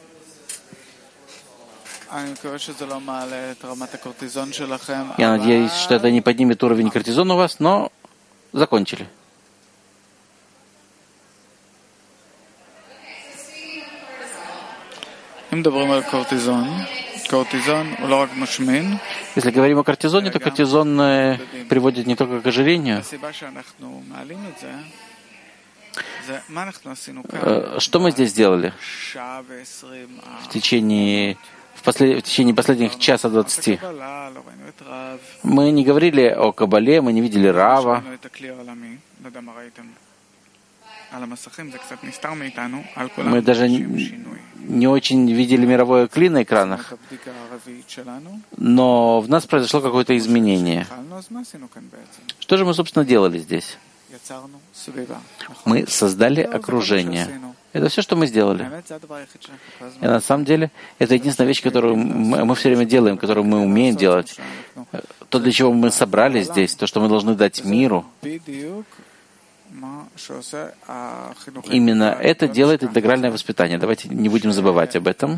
Я надеюсь, что это не поднимет уровень кортизона у вас, но закончили. Если говорим о кортизоне, то кортизон приводит не только к ожирению. Что мы здесь сделали в течение, в послед... в течение последних часа двадцати? Мы не говорили о Кабале, мы не видели Рава. Мы даже не очень видели мировое кли на экранах, но в нас произошло какое-то изменение. Что же мы, собственно, делали здесь? Мы создали окружение. Это все, что мы сделали. И на самом деле, это единственная вещь, которую мы, мы все время делаем, которую мы умеем делать. То, для чего мы собрались здесь, то, что мы должны дать миру. Именно это делает интегральное воспитание. Давайте не будем забывать об этом,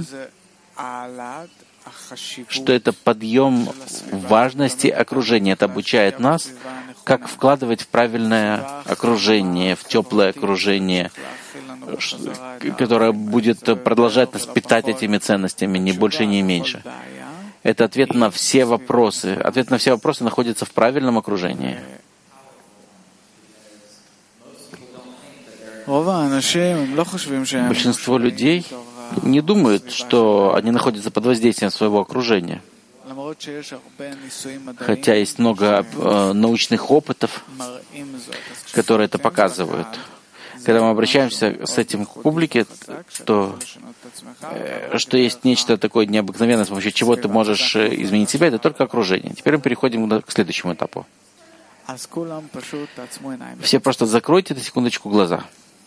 что это подъем важности окружения. Это обучает нас, как вкладывать в правильное окружение, в теплое окружение, которое будет продолжать нас питать этими ценностями, ни больше, ни меньше. Это ответ на все вопросы. Ответ на все вопросы находится в правильном окружении. Большинство людей не думают, что они находятся под воздействием своего окружения. хотя есть много э, научных опытов, которые это показывают. Когда мы обращаемся с этим к публике, то э, что есть нечто такое необыкновенное, с помощью чего ты можешь изменить себя, это только окружение. Теперь мы переходим к следующему этапу. Все просто закройте на секундочку глаза.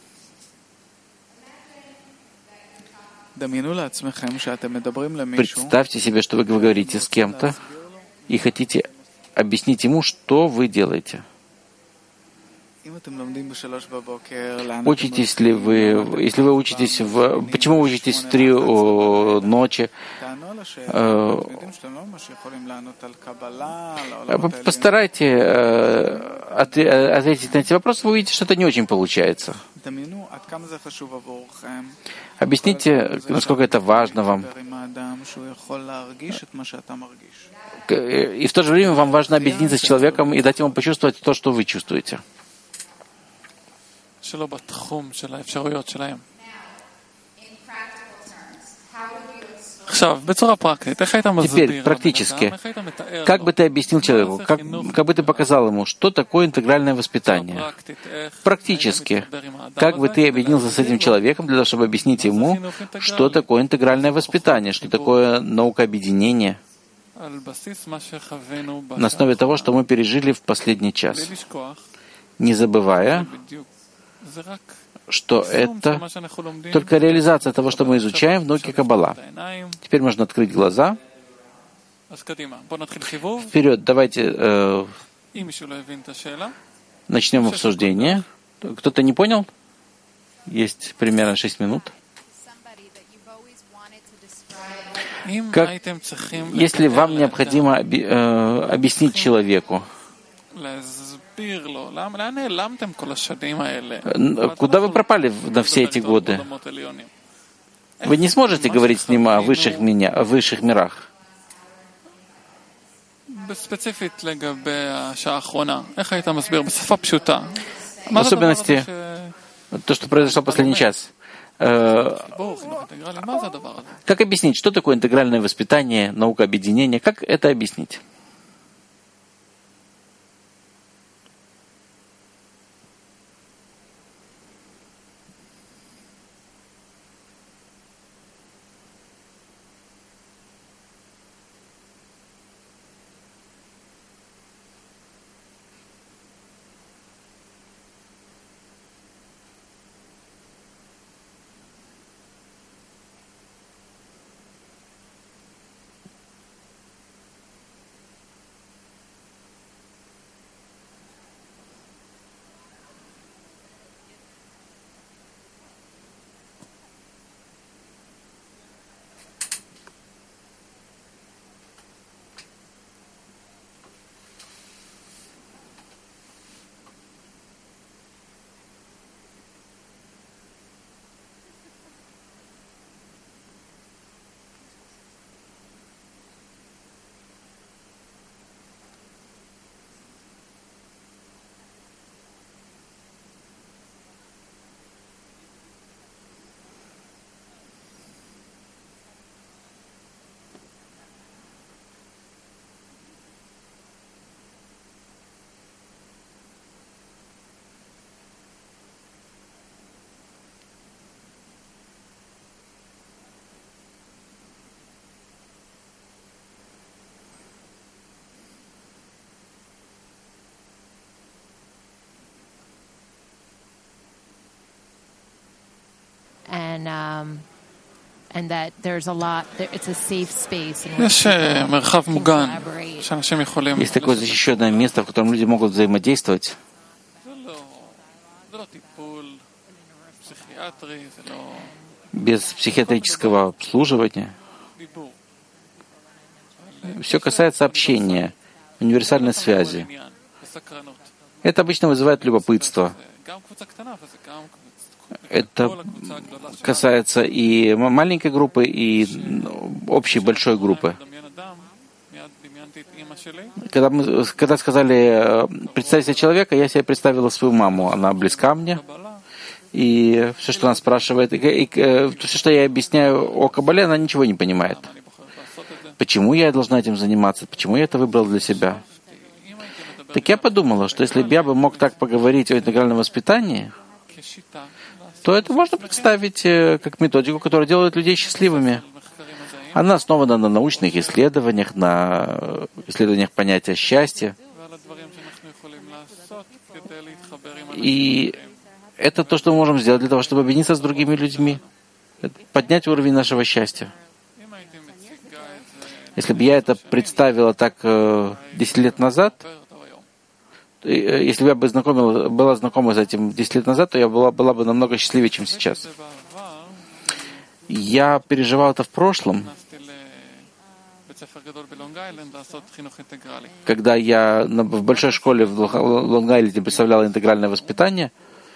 Представьте себе, что вы говорите с кем-то и хотите объяснить ему, что вы делаете. Учитесь ли вы, если вы учитесь в... Почему вы учитесь в три о, ночи? Э, постарайтесь э, ответить на эти вопросы, вы увидите, что это не очень получается. Объясните, насколько это важно вам. И в то же время вам важно объединиться с человеком и дать ему почувствовать то, что вы чувствуете. Теперь, практически, как бы ты объяснил человеку, как, как бы ты показал ему, что такое интегральное воспитание? Практически, как бы ты объединился с этим человеком для того, чтобы объяснить ему, что такое интегральное воспитание, что такое наука объединения, на основе того, что мы пережили в последний час, не забывая, что это только реализация того, что мы изучаем в науке Каббала. Теперь можно открыть глаза. Вперед, давайте э, начнем обсуждение. Кто-то не понял? Есть примерно шесть минут. Как, если вам необходимо оби, э, объяснить человеку, куда вы пропали на все эти годы? Вы не сможете говорить с ним о высших, меня, о высших мирах. В особенности, то, что произошло в последний час. Как объяснить, что такое интегральное воспитание, наука объединения? Как это объяснить? And um, and that there's a lot. There, it's a safe space. יש מרחב מוגן שאנשים יכולים. Есть такое защищенное место, в котором люди могут взаимодействовать. Без психиатрического обслуживания. Все касается общения, универсальной связи. Это обычно вызывает любопытство. Это касается и маленькой группы, и общей большой группы. Когда, мы, когда сказали «представить себе человека», я себе представила свою маму. Она близка мне. И все, что она спрашивает, и, и, и все, что я объясняю о Каббале, она ничего не понимает. почему я должна этим заниматься, почему я это выбрал для себя. Так я подумала, что если бы я бы мог так поговорить о интегральном воспитании, то это можно представить как методику, которая делает людей счастливыми. Она основана на научных исследованиях, на исследованиях понятия счастья. И это то, что мы можем сделать для того, чтобы объединиться с другими людьми, поднять уровень нашего счастья. Если бы я это представила так десять лет назад, если бы я бы знакомила, была знакома с этим десять лет назад, то я была, была бы намного счастливее, чем сейчас. Я переживал это в прошлом, когда я в большой школе в Лонг-Айленде представлял интегральное воспитание.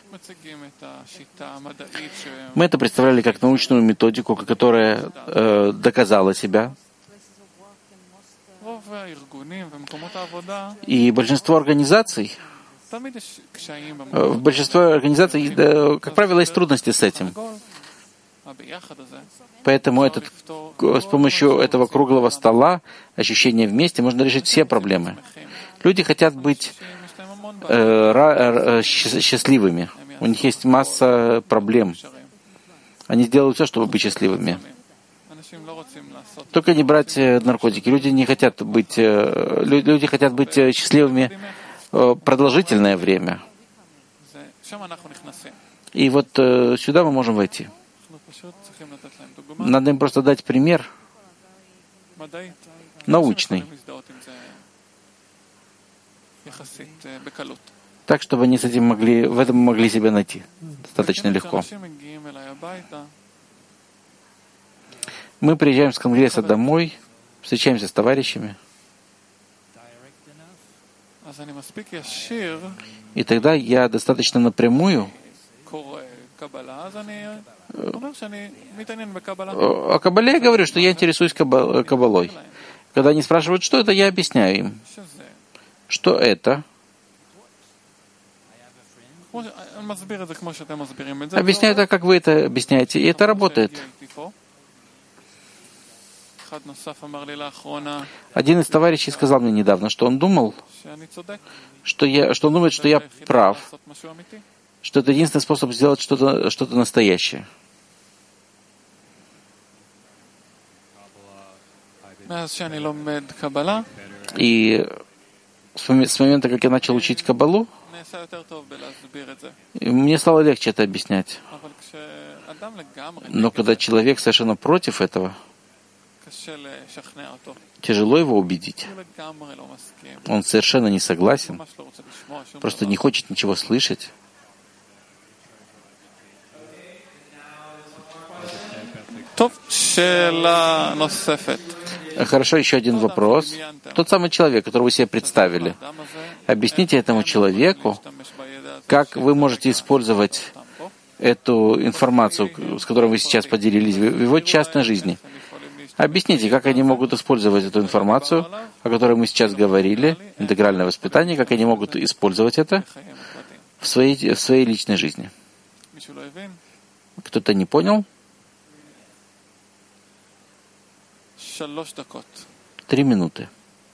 Мы это представляли как научную методику, которая э, доказала себя. И большинство организаций, в большинстве организаций, да, как правило, есть трудности с этим. Поэтому этот, с помощью этого круглого стола, ощущения вместе, можно решить все проблемы. Люди хотят быть э, счастливыми. У них есть масса проблем. Они сделают все, чтобы быть счастливыми. Только не брать наркотики. Люди не хотят быть, люди хотят быть счастливыми продолжительное время. И вот сюда мы можем войти. Надо им просто дать пример научный, так, чтобы они с этим могли, в этом могли себя найти достаточно легко. Мы приезжаем с конгресса домой, встречаемся с товарищами, и тогда я достаточно напрямую о Кабале я говорю, что я интересуюсь Кабалой. Когда они спрашивают, что это, я объясняю им, что это. Объясняю так, как вы это объясняете, и это работает. Один из товарищей сказал мне недавно, что он думал, что, я, что он думает, что я прав, что это единственный способ сделать что-то, что-то настоящее. И с момента, как я начал учить Кабалу, мне стало легче это объяснять. Но когда человек совершенно против этого, тяжело его убедить. Он совершенно не согласен, просто не хочет ничего слышать. Хорошо, еще один вопрос. Тот самый человек, которого вы себе представили. Объясните этому человеку, как вы можете использовать эту информацию, с которой вы сейчас поделились, в его частной жизни. Объясните, как они могут использовать эту информацию, о которой мы сейчас говорили, интегральное воспитание, как они могут использовать это в своей, в своей личной жизни. Кто-то не понял? Три минуты.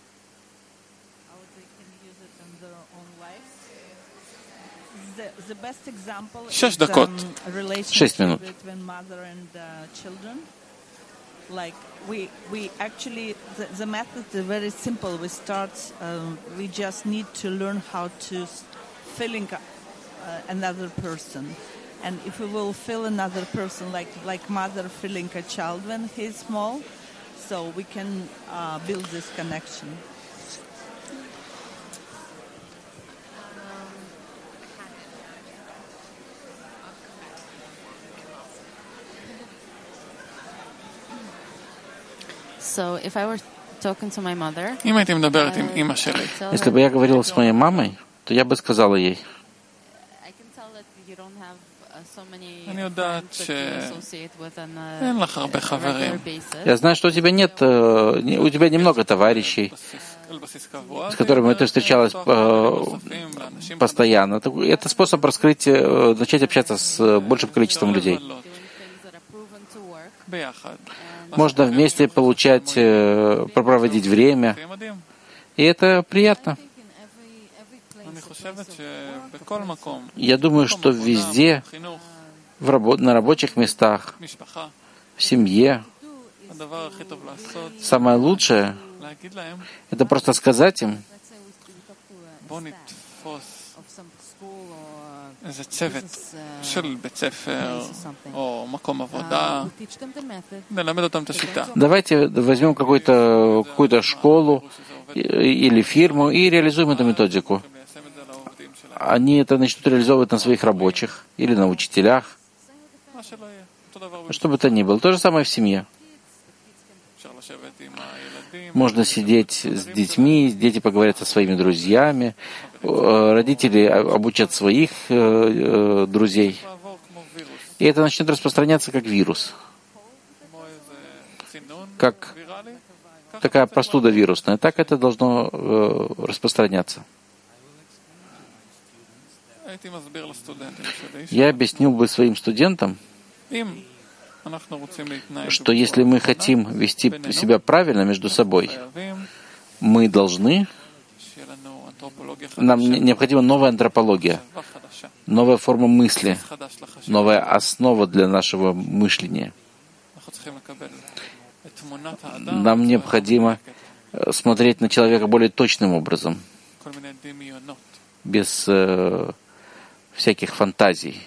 Шесть дакот. Шесть минут. Like we, we actually, the, the method is very simple. We start, um, we just need to learn how to feeling uh, another person. And if we will feel another person like, like mother feeling a child when he's small, so we can uh, build this connection. So if I were talking to my mother, если бы я говорила с моей мамой, то я бы сказала ей, я знаю, что у тебя нет, у тебя немного товарищей, с которыми ты встречалась постоянно. Это способ раскрыть, начать общаться с большим количеством людей. Можно вместе получать, проводить время. И это приятно. Я думаю, что везде, в рабо- на рабочих местах, в семье, самое лучшее — это просто сказать им: איזה צוות של בית ספר או מקום עבודה, נלמד אותם את השיטה. Давайте возьмем какую-то, какую-то школу или фирму и реализуем эту методику. Они это начнут реализовывать на своих рабочих или на учителях, что бы то ни было. То же самое в семье. Можно сидеть с детьми, дети поговорят со своими друзьями, родители обучат своих э, друзей. И это начнет распространяться как вирус, как такая простуда вирусная. Так это должно э, распространяться. Я объяснил бы своим студентам, что если мы хотим вести себя правильно между собой, мы должны, нам необходима новая антропология, новая форма мысли, новая основа для нашего мышления. Нам необходимо смотреть на человека более точным образом, без э, всяких фантазий.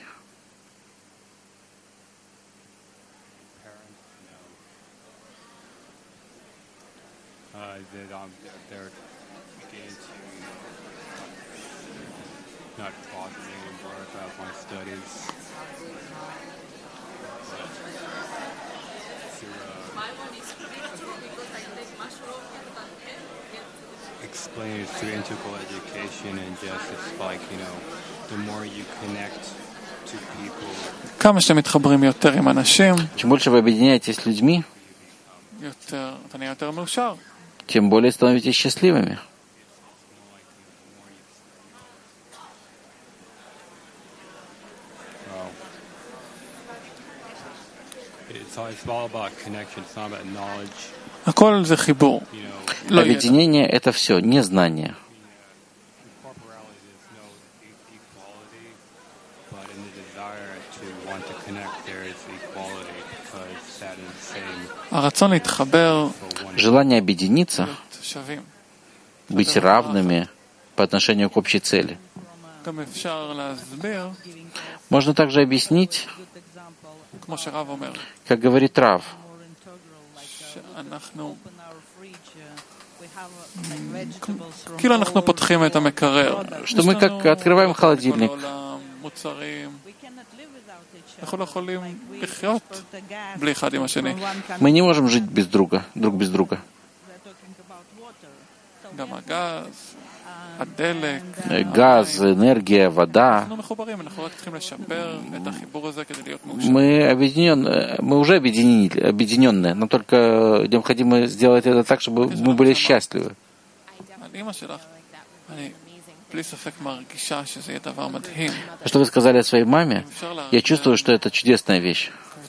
Explain it through integral education and just it's like, you know, the more you connect to people. כמה שמתחברים יותר עם אנשים, Чем больше вы объединяетесь с людьми, יותר, אתה נהיה יותר מאושר. тем более становитесь счастливыми. It's all, it's all about connection, it's not about knowledge. הכל זה חיבור. Объединение — это все, не знание. הרצון להתחבר, Желание объединиться, быть равными по отношению к общей цели. גם אפשר להסביר, Можно также объяснить, כמו שרב אומר, как говорит Рав, שאנחנו כאילו אנחנו פותחים את המקרר, что мы как открываем холодильник. אנחנו לא יכולים לחיות בלי אחד עם השני. Мы не можем жить без друга, друг без друга. גם הגז, הדלק, Газ, энергия, вода. אנחנו מחוברים, אנחנו רק צריכים לשפר את החיבור הזה כדי להיות מאושר. Мы объединен, мы уже объединены, объединенные, но только необходимо сделать это так, чтобы мы были счастливы. Что вы сказали о своей маме, я чувствую, что это чудесная вещь.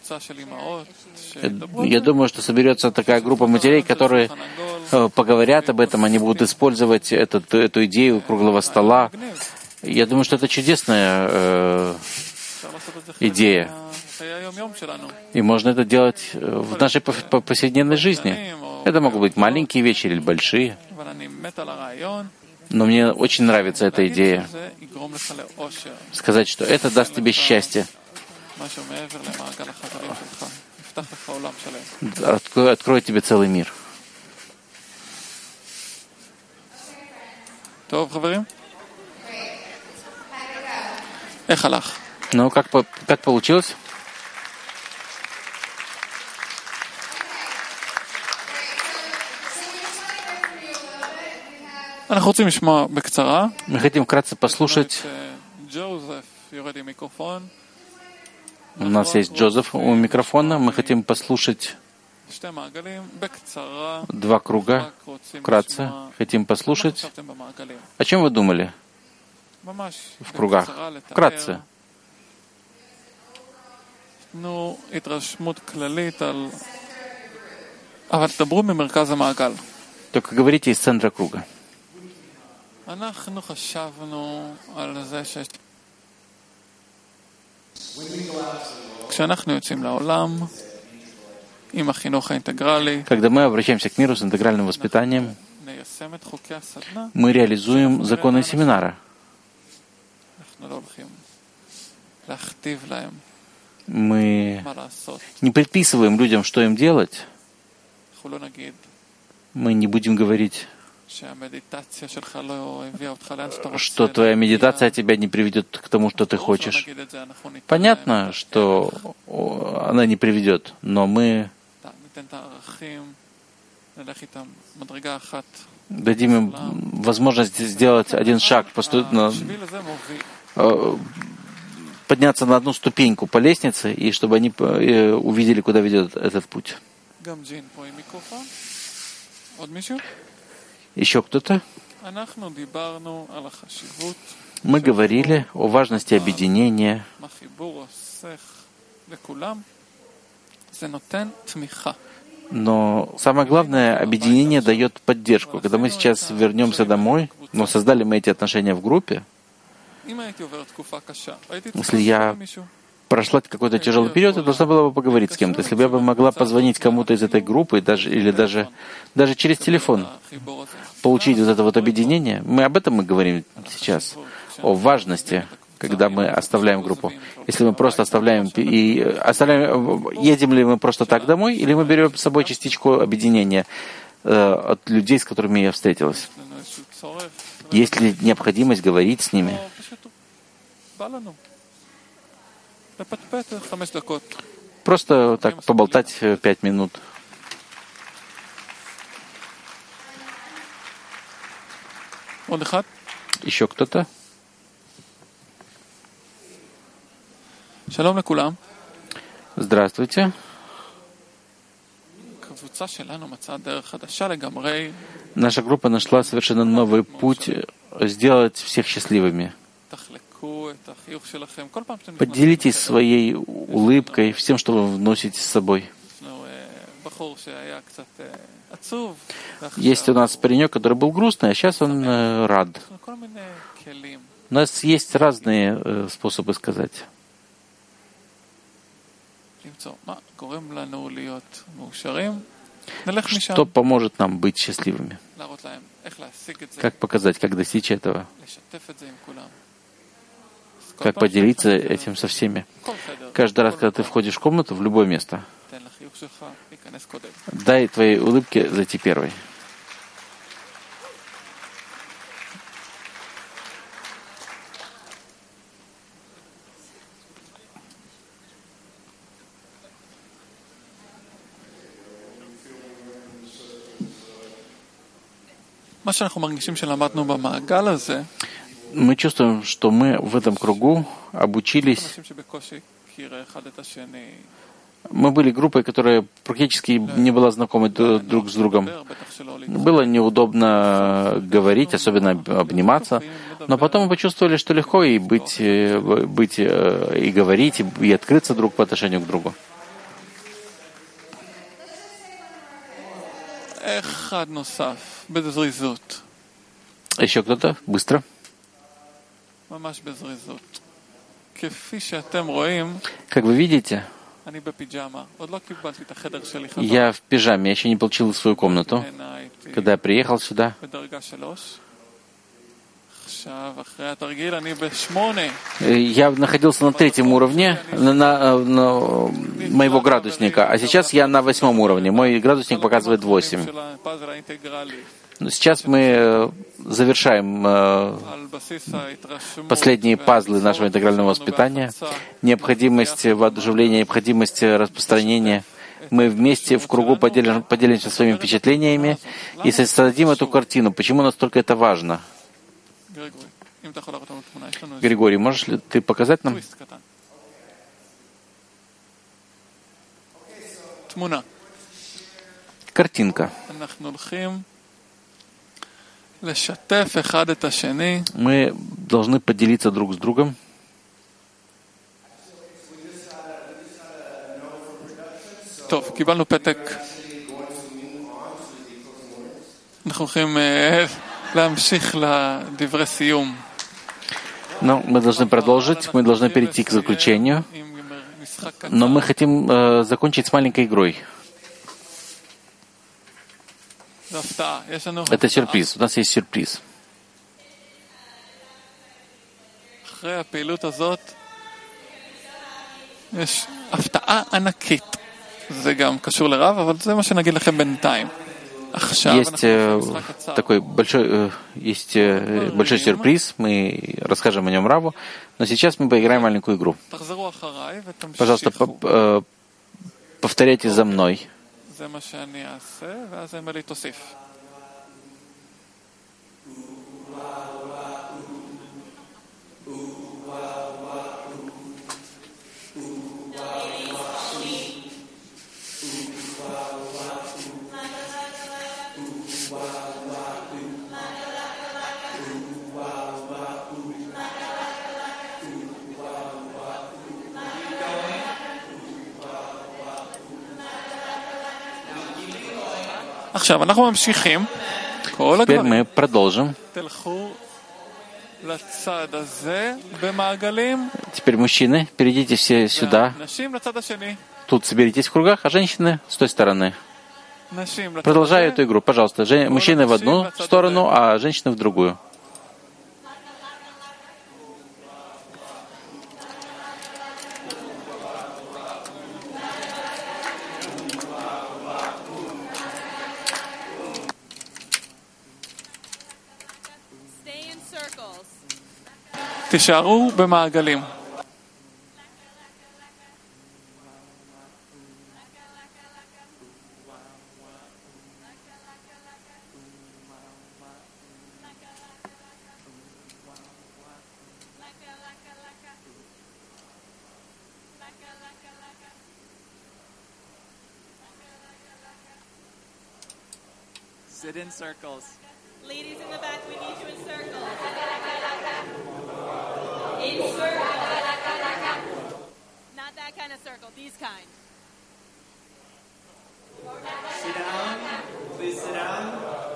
Я думаю, что соберется такая группа матерей, которые поговорят об этом, они будут использовать этот, эту идею круглого стола. Я думаю, что это чудесная э, идея. И можно это делать в нашей повседневной жизни. Это могут быть маленькие вещи или большие. Но мне очень нравится эта идея. Сказать, что это даст тебе счастье. Открой, откроет тебе целый мир. Ну, как, как получилось? Мы хотим вкратце послушать. У нас есть Джозеф у микрофона. Мы хотим послушать два круга вкратце. Хотим послушать. О чем вы думали в кругах? Вкратце. Только говорите из центра круга. Когда мы обращаемся к миру с интегральным воспитанием, мы реализуем законы семинара. Мы не предписываем людям, что им делать. Мы не будем говорить, что твоя медитация тебя не приведет к тому, что ты хочешь. Понятно, что она не приведет, но мы дадим им возможность сделать один шаг, подняться на одну ступеньку по лестнице, и чтобы они увидели, куда ведет этот путь. Еще кто-то? Мы говорили о важности объединения. Но самое главное, объединение дает поддержку. Когда мы сейчас вернемся домой, но создали мы эти отношения в группе, если я прошла какой-то тяжелый период, я должна была бы поговорить с кем-то. Если бы я бы могла позвонить кому-то из этой группы, даже, или даже, даже через телефон, получить вот это вот объединение, мы об этом мы говорим сейчас, о важности, когда мы оставляем группу. Если мы просто оставляем, и оставляем, едем ли мы просто так домой, или мы берем с собой частичку объединения э, от людей, с которыми я встретилась. Есть ли необходимость говорить с ними? Просто так поболтать пять минут. Еще кто-то? Здравствуйте. Наша группа нашла совершенно новый путь сделать всех счастливыми. Поделитесь своей улыбкой, всем, что вы вносите с собой. Есть у нас паренек, который был грустный, а сейчас он э, рад. У нас есть разные э, способы сказать. Что поможет нам быть счастливыми? Как показать, как достичь этого? Как поделиться этим со всеми? Каждый раз, когда ты входишь в комнату, в любое место, дай твоей улыбке зайти первой. Мы чувствуем, что мы в этом кругу обучились. Мы были группой, которая практически не была знакома друг с другом. Было неудобно говорить, особенно обниматься. Но потом мы почувствовали, что легко и быть, быть и говорить, и открыться друг по отношению к другу. Еще кто-то? Быстро. Как вы видите, я в пижаме, я еще не получил свою комнату. Когда я приехал сюда, я находился на третьем уровне на, на, на моего градусника, а сейчас я на восьмом уровне. Мой градусник показывает восемь. Сейчас мы завершаем последние пазлы нашего интегрального воспитания. Необходимость воодушевления, необходимость распространения. Мы вместе в кругу поделим, поделимся своими впечатлениями и создадим эту картину. Почему настолько это важно? Григорий, можешь ли ты показать нам? Картинка. Мы должны поделиться друг с другом. אנחנו הולכים להמשיך לדברי סיום. Но мы должны продолжить, мы должны перейти к заключению, но мы хотим э, закончить с маленькой игрой. Это сюрприз, у нас есть сюрприз. אחרי הפעילות הזאת יש הפתעה ענקית. זה גם קשור לרב, אבל זה מה שנגיד לכם בינתיים. Есть э, такой большой, э, есть э, большой сюрприз, мы расскажем о нем Раву, но сейчас мы поиграем маленькую игру. Пожалуйста, по, э, повторяйте за мной. עכשיו, אנחנו ממשיכים. Теперь мы продолжим. Теперь мужчины, перейдите все сюда. Тут соберитесь в кругах, а женщины с той стороны. Продолжаю эту игру. Пожалуйста, жен... мужчины в одну сторону, а женщины в другую. תישארו במעגלים. Sit in circles. Ladies in the back, we need you in circles. In circles. Not that kind of circle, these kind. Sit down. Please sit down.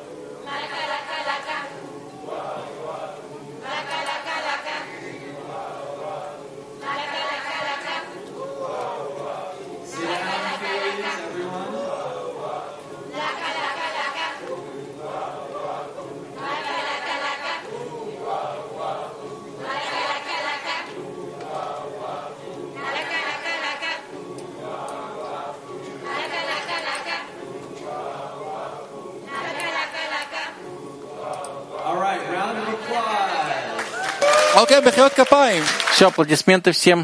אוקיי, מחיאות כפיים. Все, аплодисменты всем.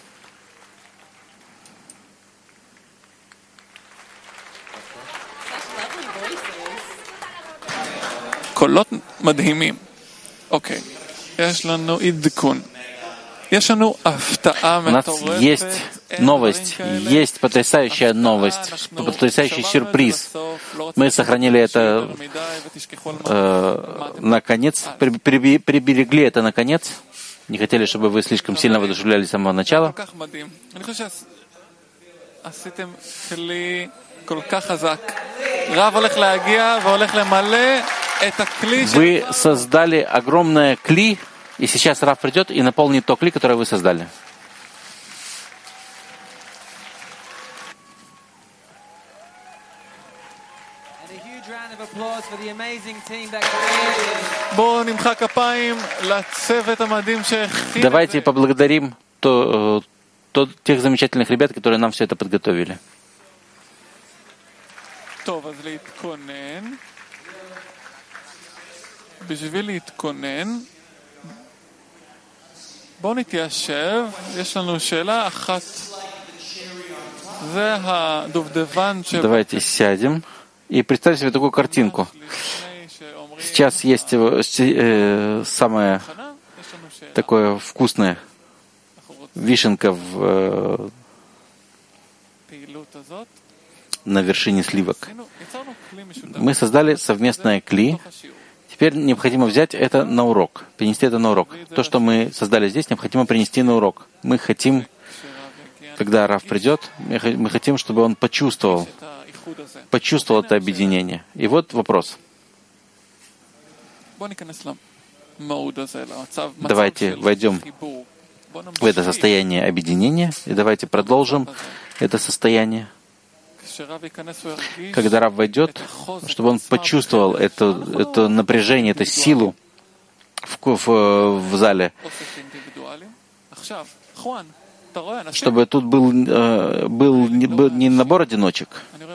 קולות מדהימים. אוקיי, יש לנו עדכון. יש לנו הפתעה מטורפת. У нас есть новость, есть потрясающая новость, потрясающий сюрприз. Мы сохранили это э, наконец, приберегли это наконец. Не хотели, чтобы вы слишком сильно воодушевлялись с самого начала. Вы создали огромное кли, и сейчас Рав придет и наполнит то кли, которое вы создали. Давайте поблагодарим то, то, тех замечательных ребят, которые нам все это подготовили. Давайте сядем и представьте себе такую картинку. Сейчас есть э, самое такое вкусное вишенка в, э, на вершине сливок. Мы создали совместное кли. Теперь необходимо взять это на урок, перенести это на урок. То, что мы создали здесь, необходимо принести на урок. Мы хотим, когда Рав придет, мы хотим, чтобы он почувствовал, почувствовал это объединение. И вот вопрос. Давайте войдем в это состояние объединения, и давайте продолжим это состояние. Когда Рав войдет, чтобы он почувствовал это, это напряжение, эту силу в, в, в зале, чтобы тут был, был, был не набор одиночек,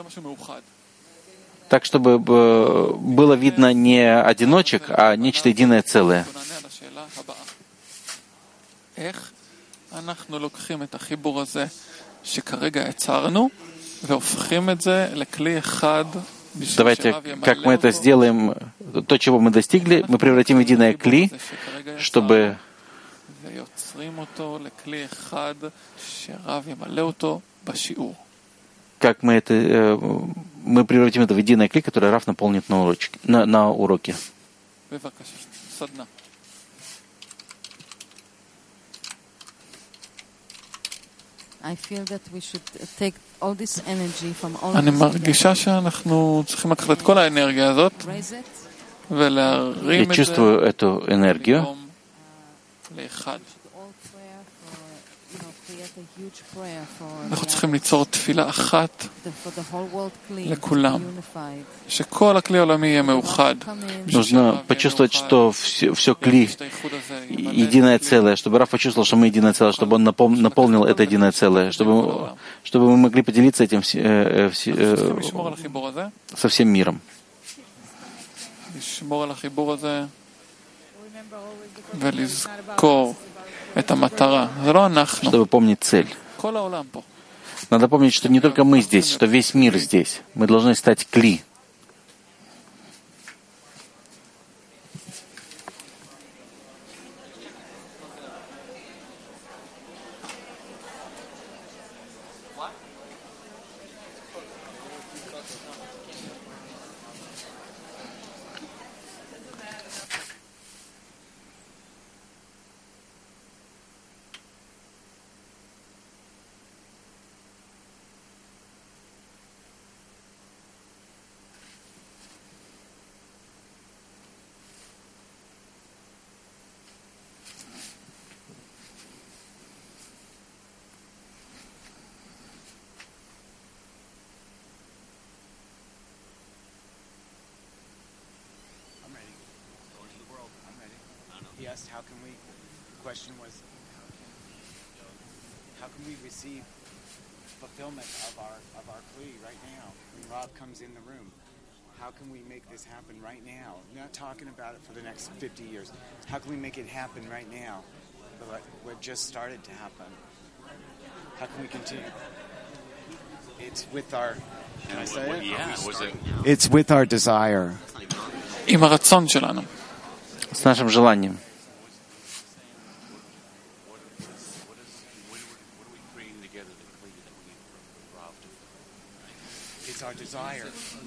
так, чтобы было видно не одиночек, а нечто единое целое. Давайте, как мы это сделаем, то, чего мы достигли, мы превратим в единое кли, чтобы как мы это, мы превратим это в единое кли, которое Рав наполнит на, урочке, на, на уроке. אני מרגישה שאנחנו צריכים לקחת את כל האנרגיה הזאת ולהרים את זה לאחד. אנחנו צריכים ליצור תפילה אחת לכולם, שכל הכלי העולמי יהיה מאוחד. Нужно почувствовать, что все, все кли единое целое, чтобы Рав почувствовал, что мы единое целое, чтобы он напол, наполнил это единое целое, чтобы, чтобы мы могли поделиться этим э, э, э, со всем миром. Чтобы помнить цель. Надо помнить, что не только мы здесь, что весь мир здесь. Мы должны стать кли. He asked, how can we, the question was, how can we receive fulfillment of our of our kli right now? When Rob comes in the room, how can we make this happen right now? We're not talking about it for the next fifty years. How can we make it happen right now? But what just started to happen. How can we continue? It's with our, can I say it? Yeah, was it? It's with our desire. עם הרצון שלנו. С нашим желанием. It's our desire.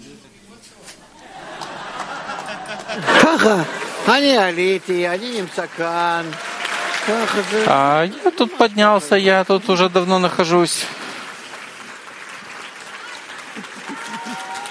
А я тут поднялся, я тут уже давно нахожусь.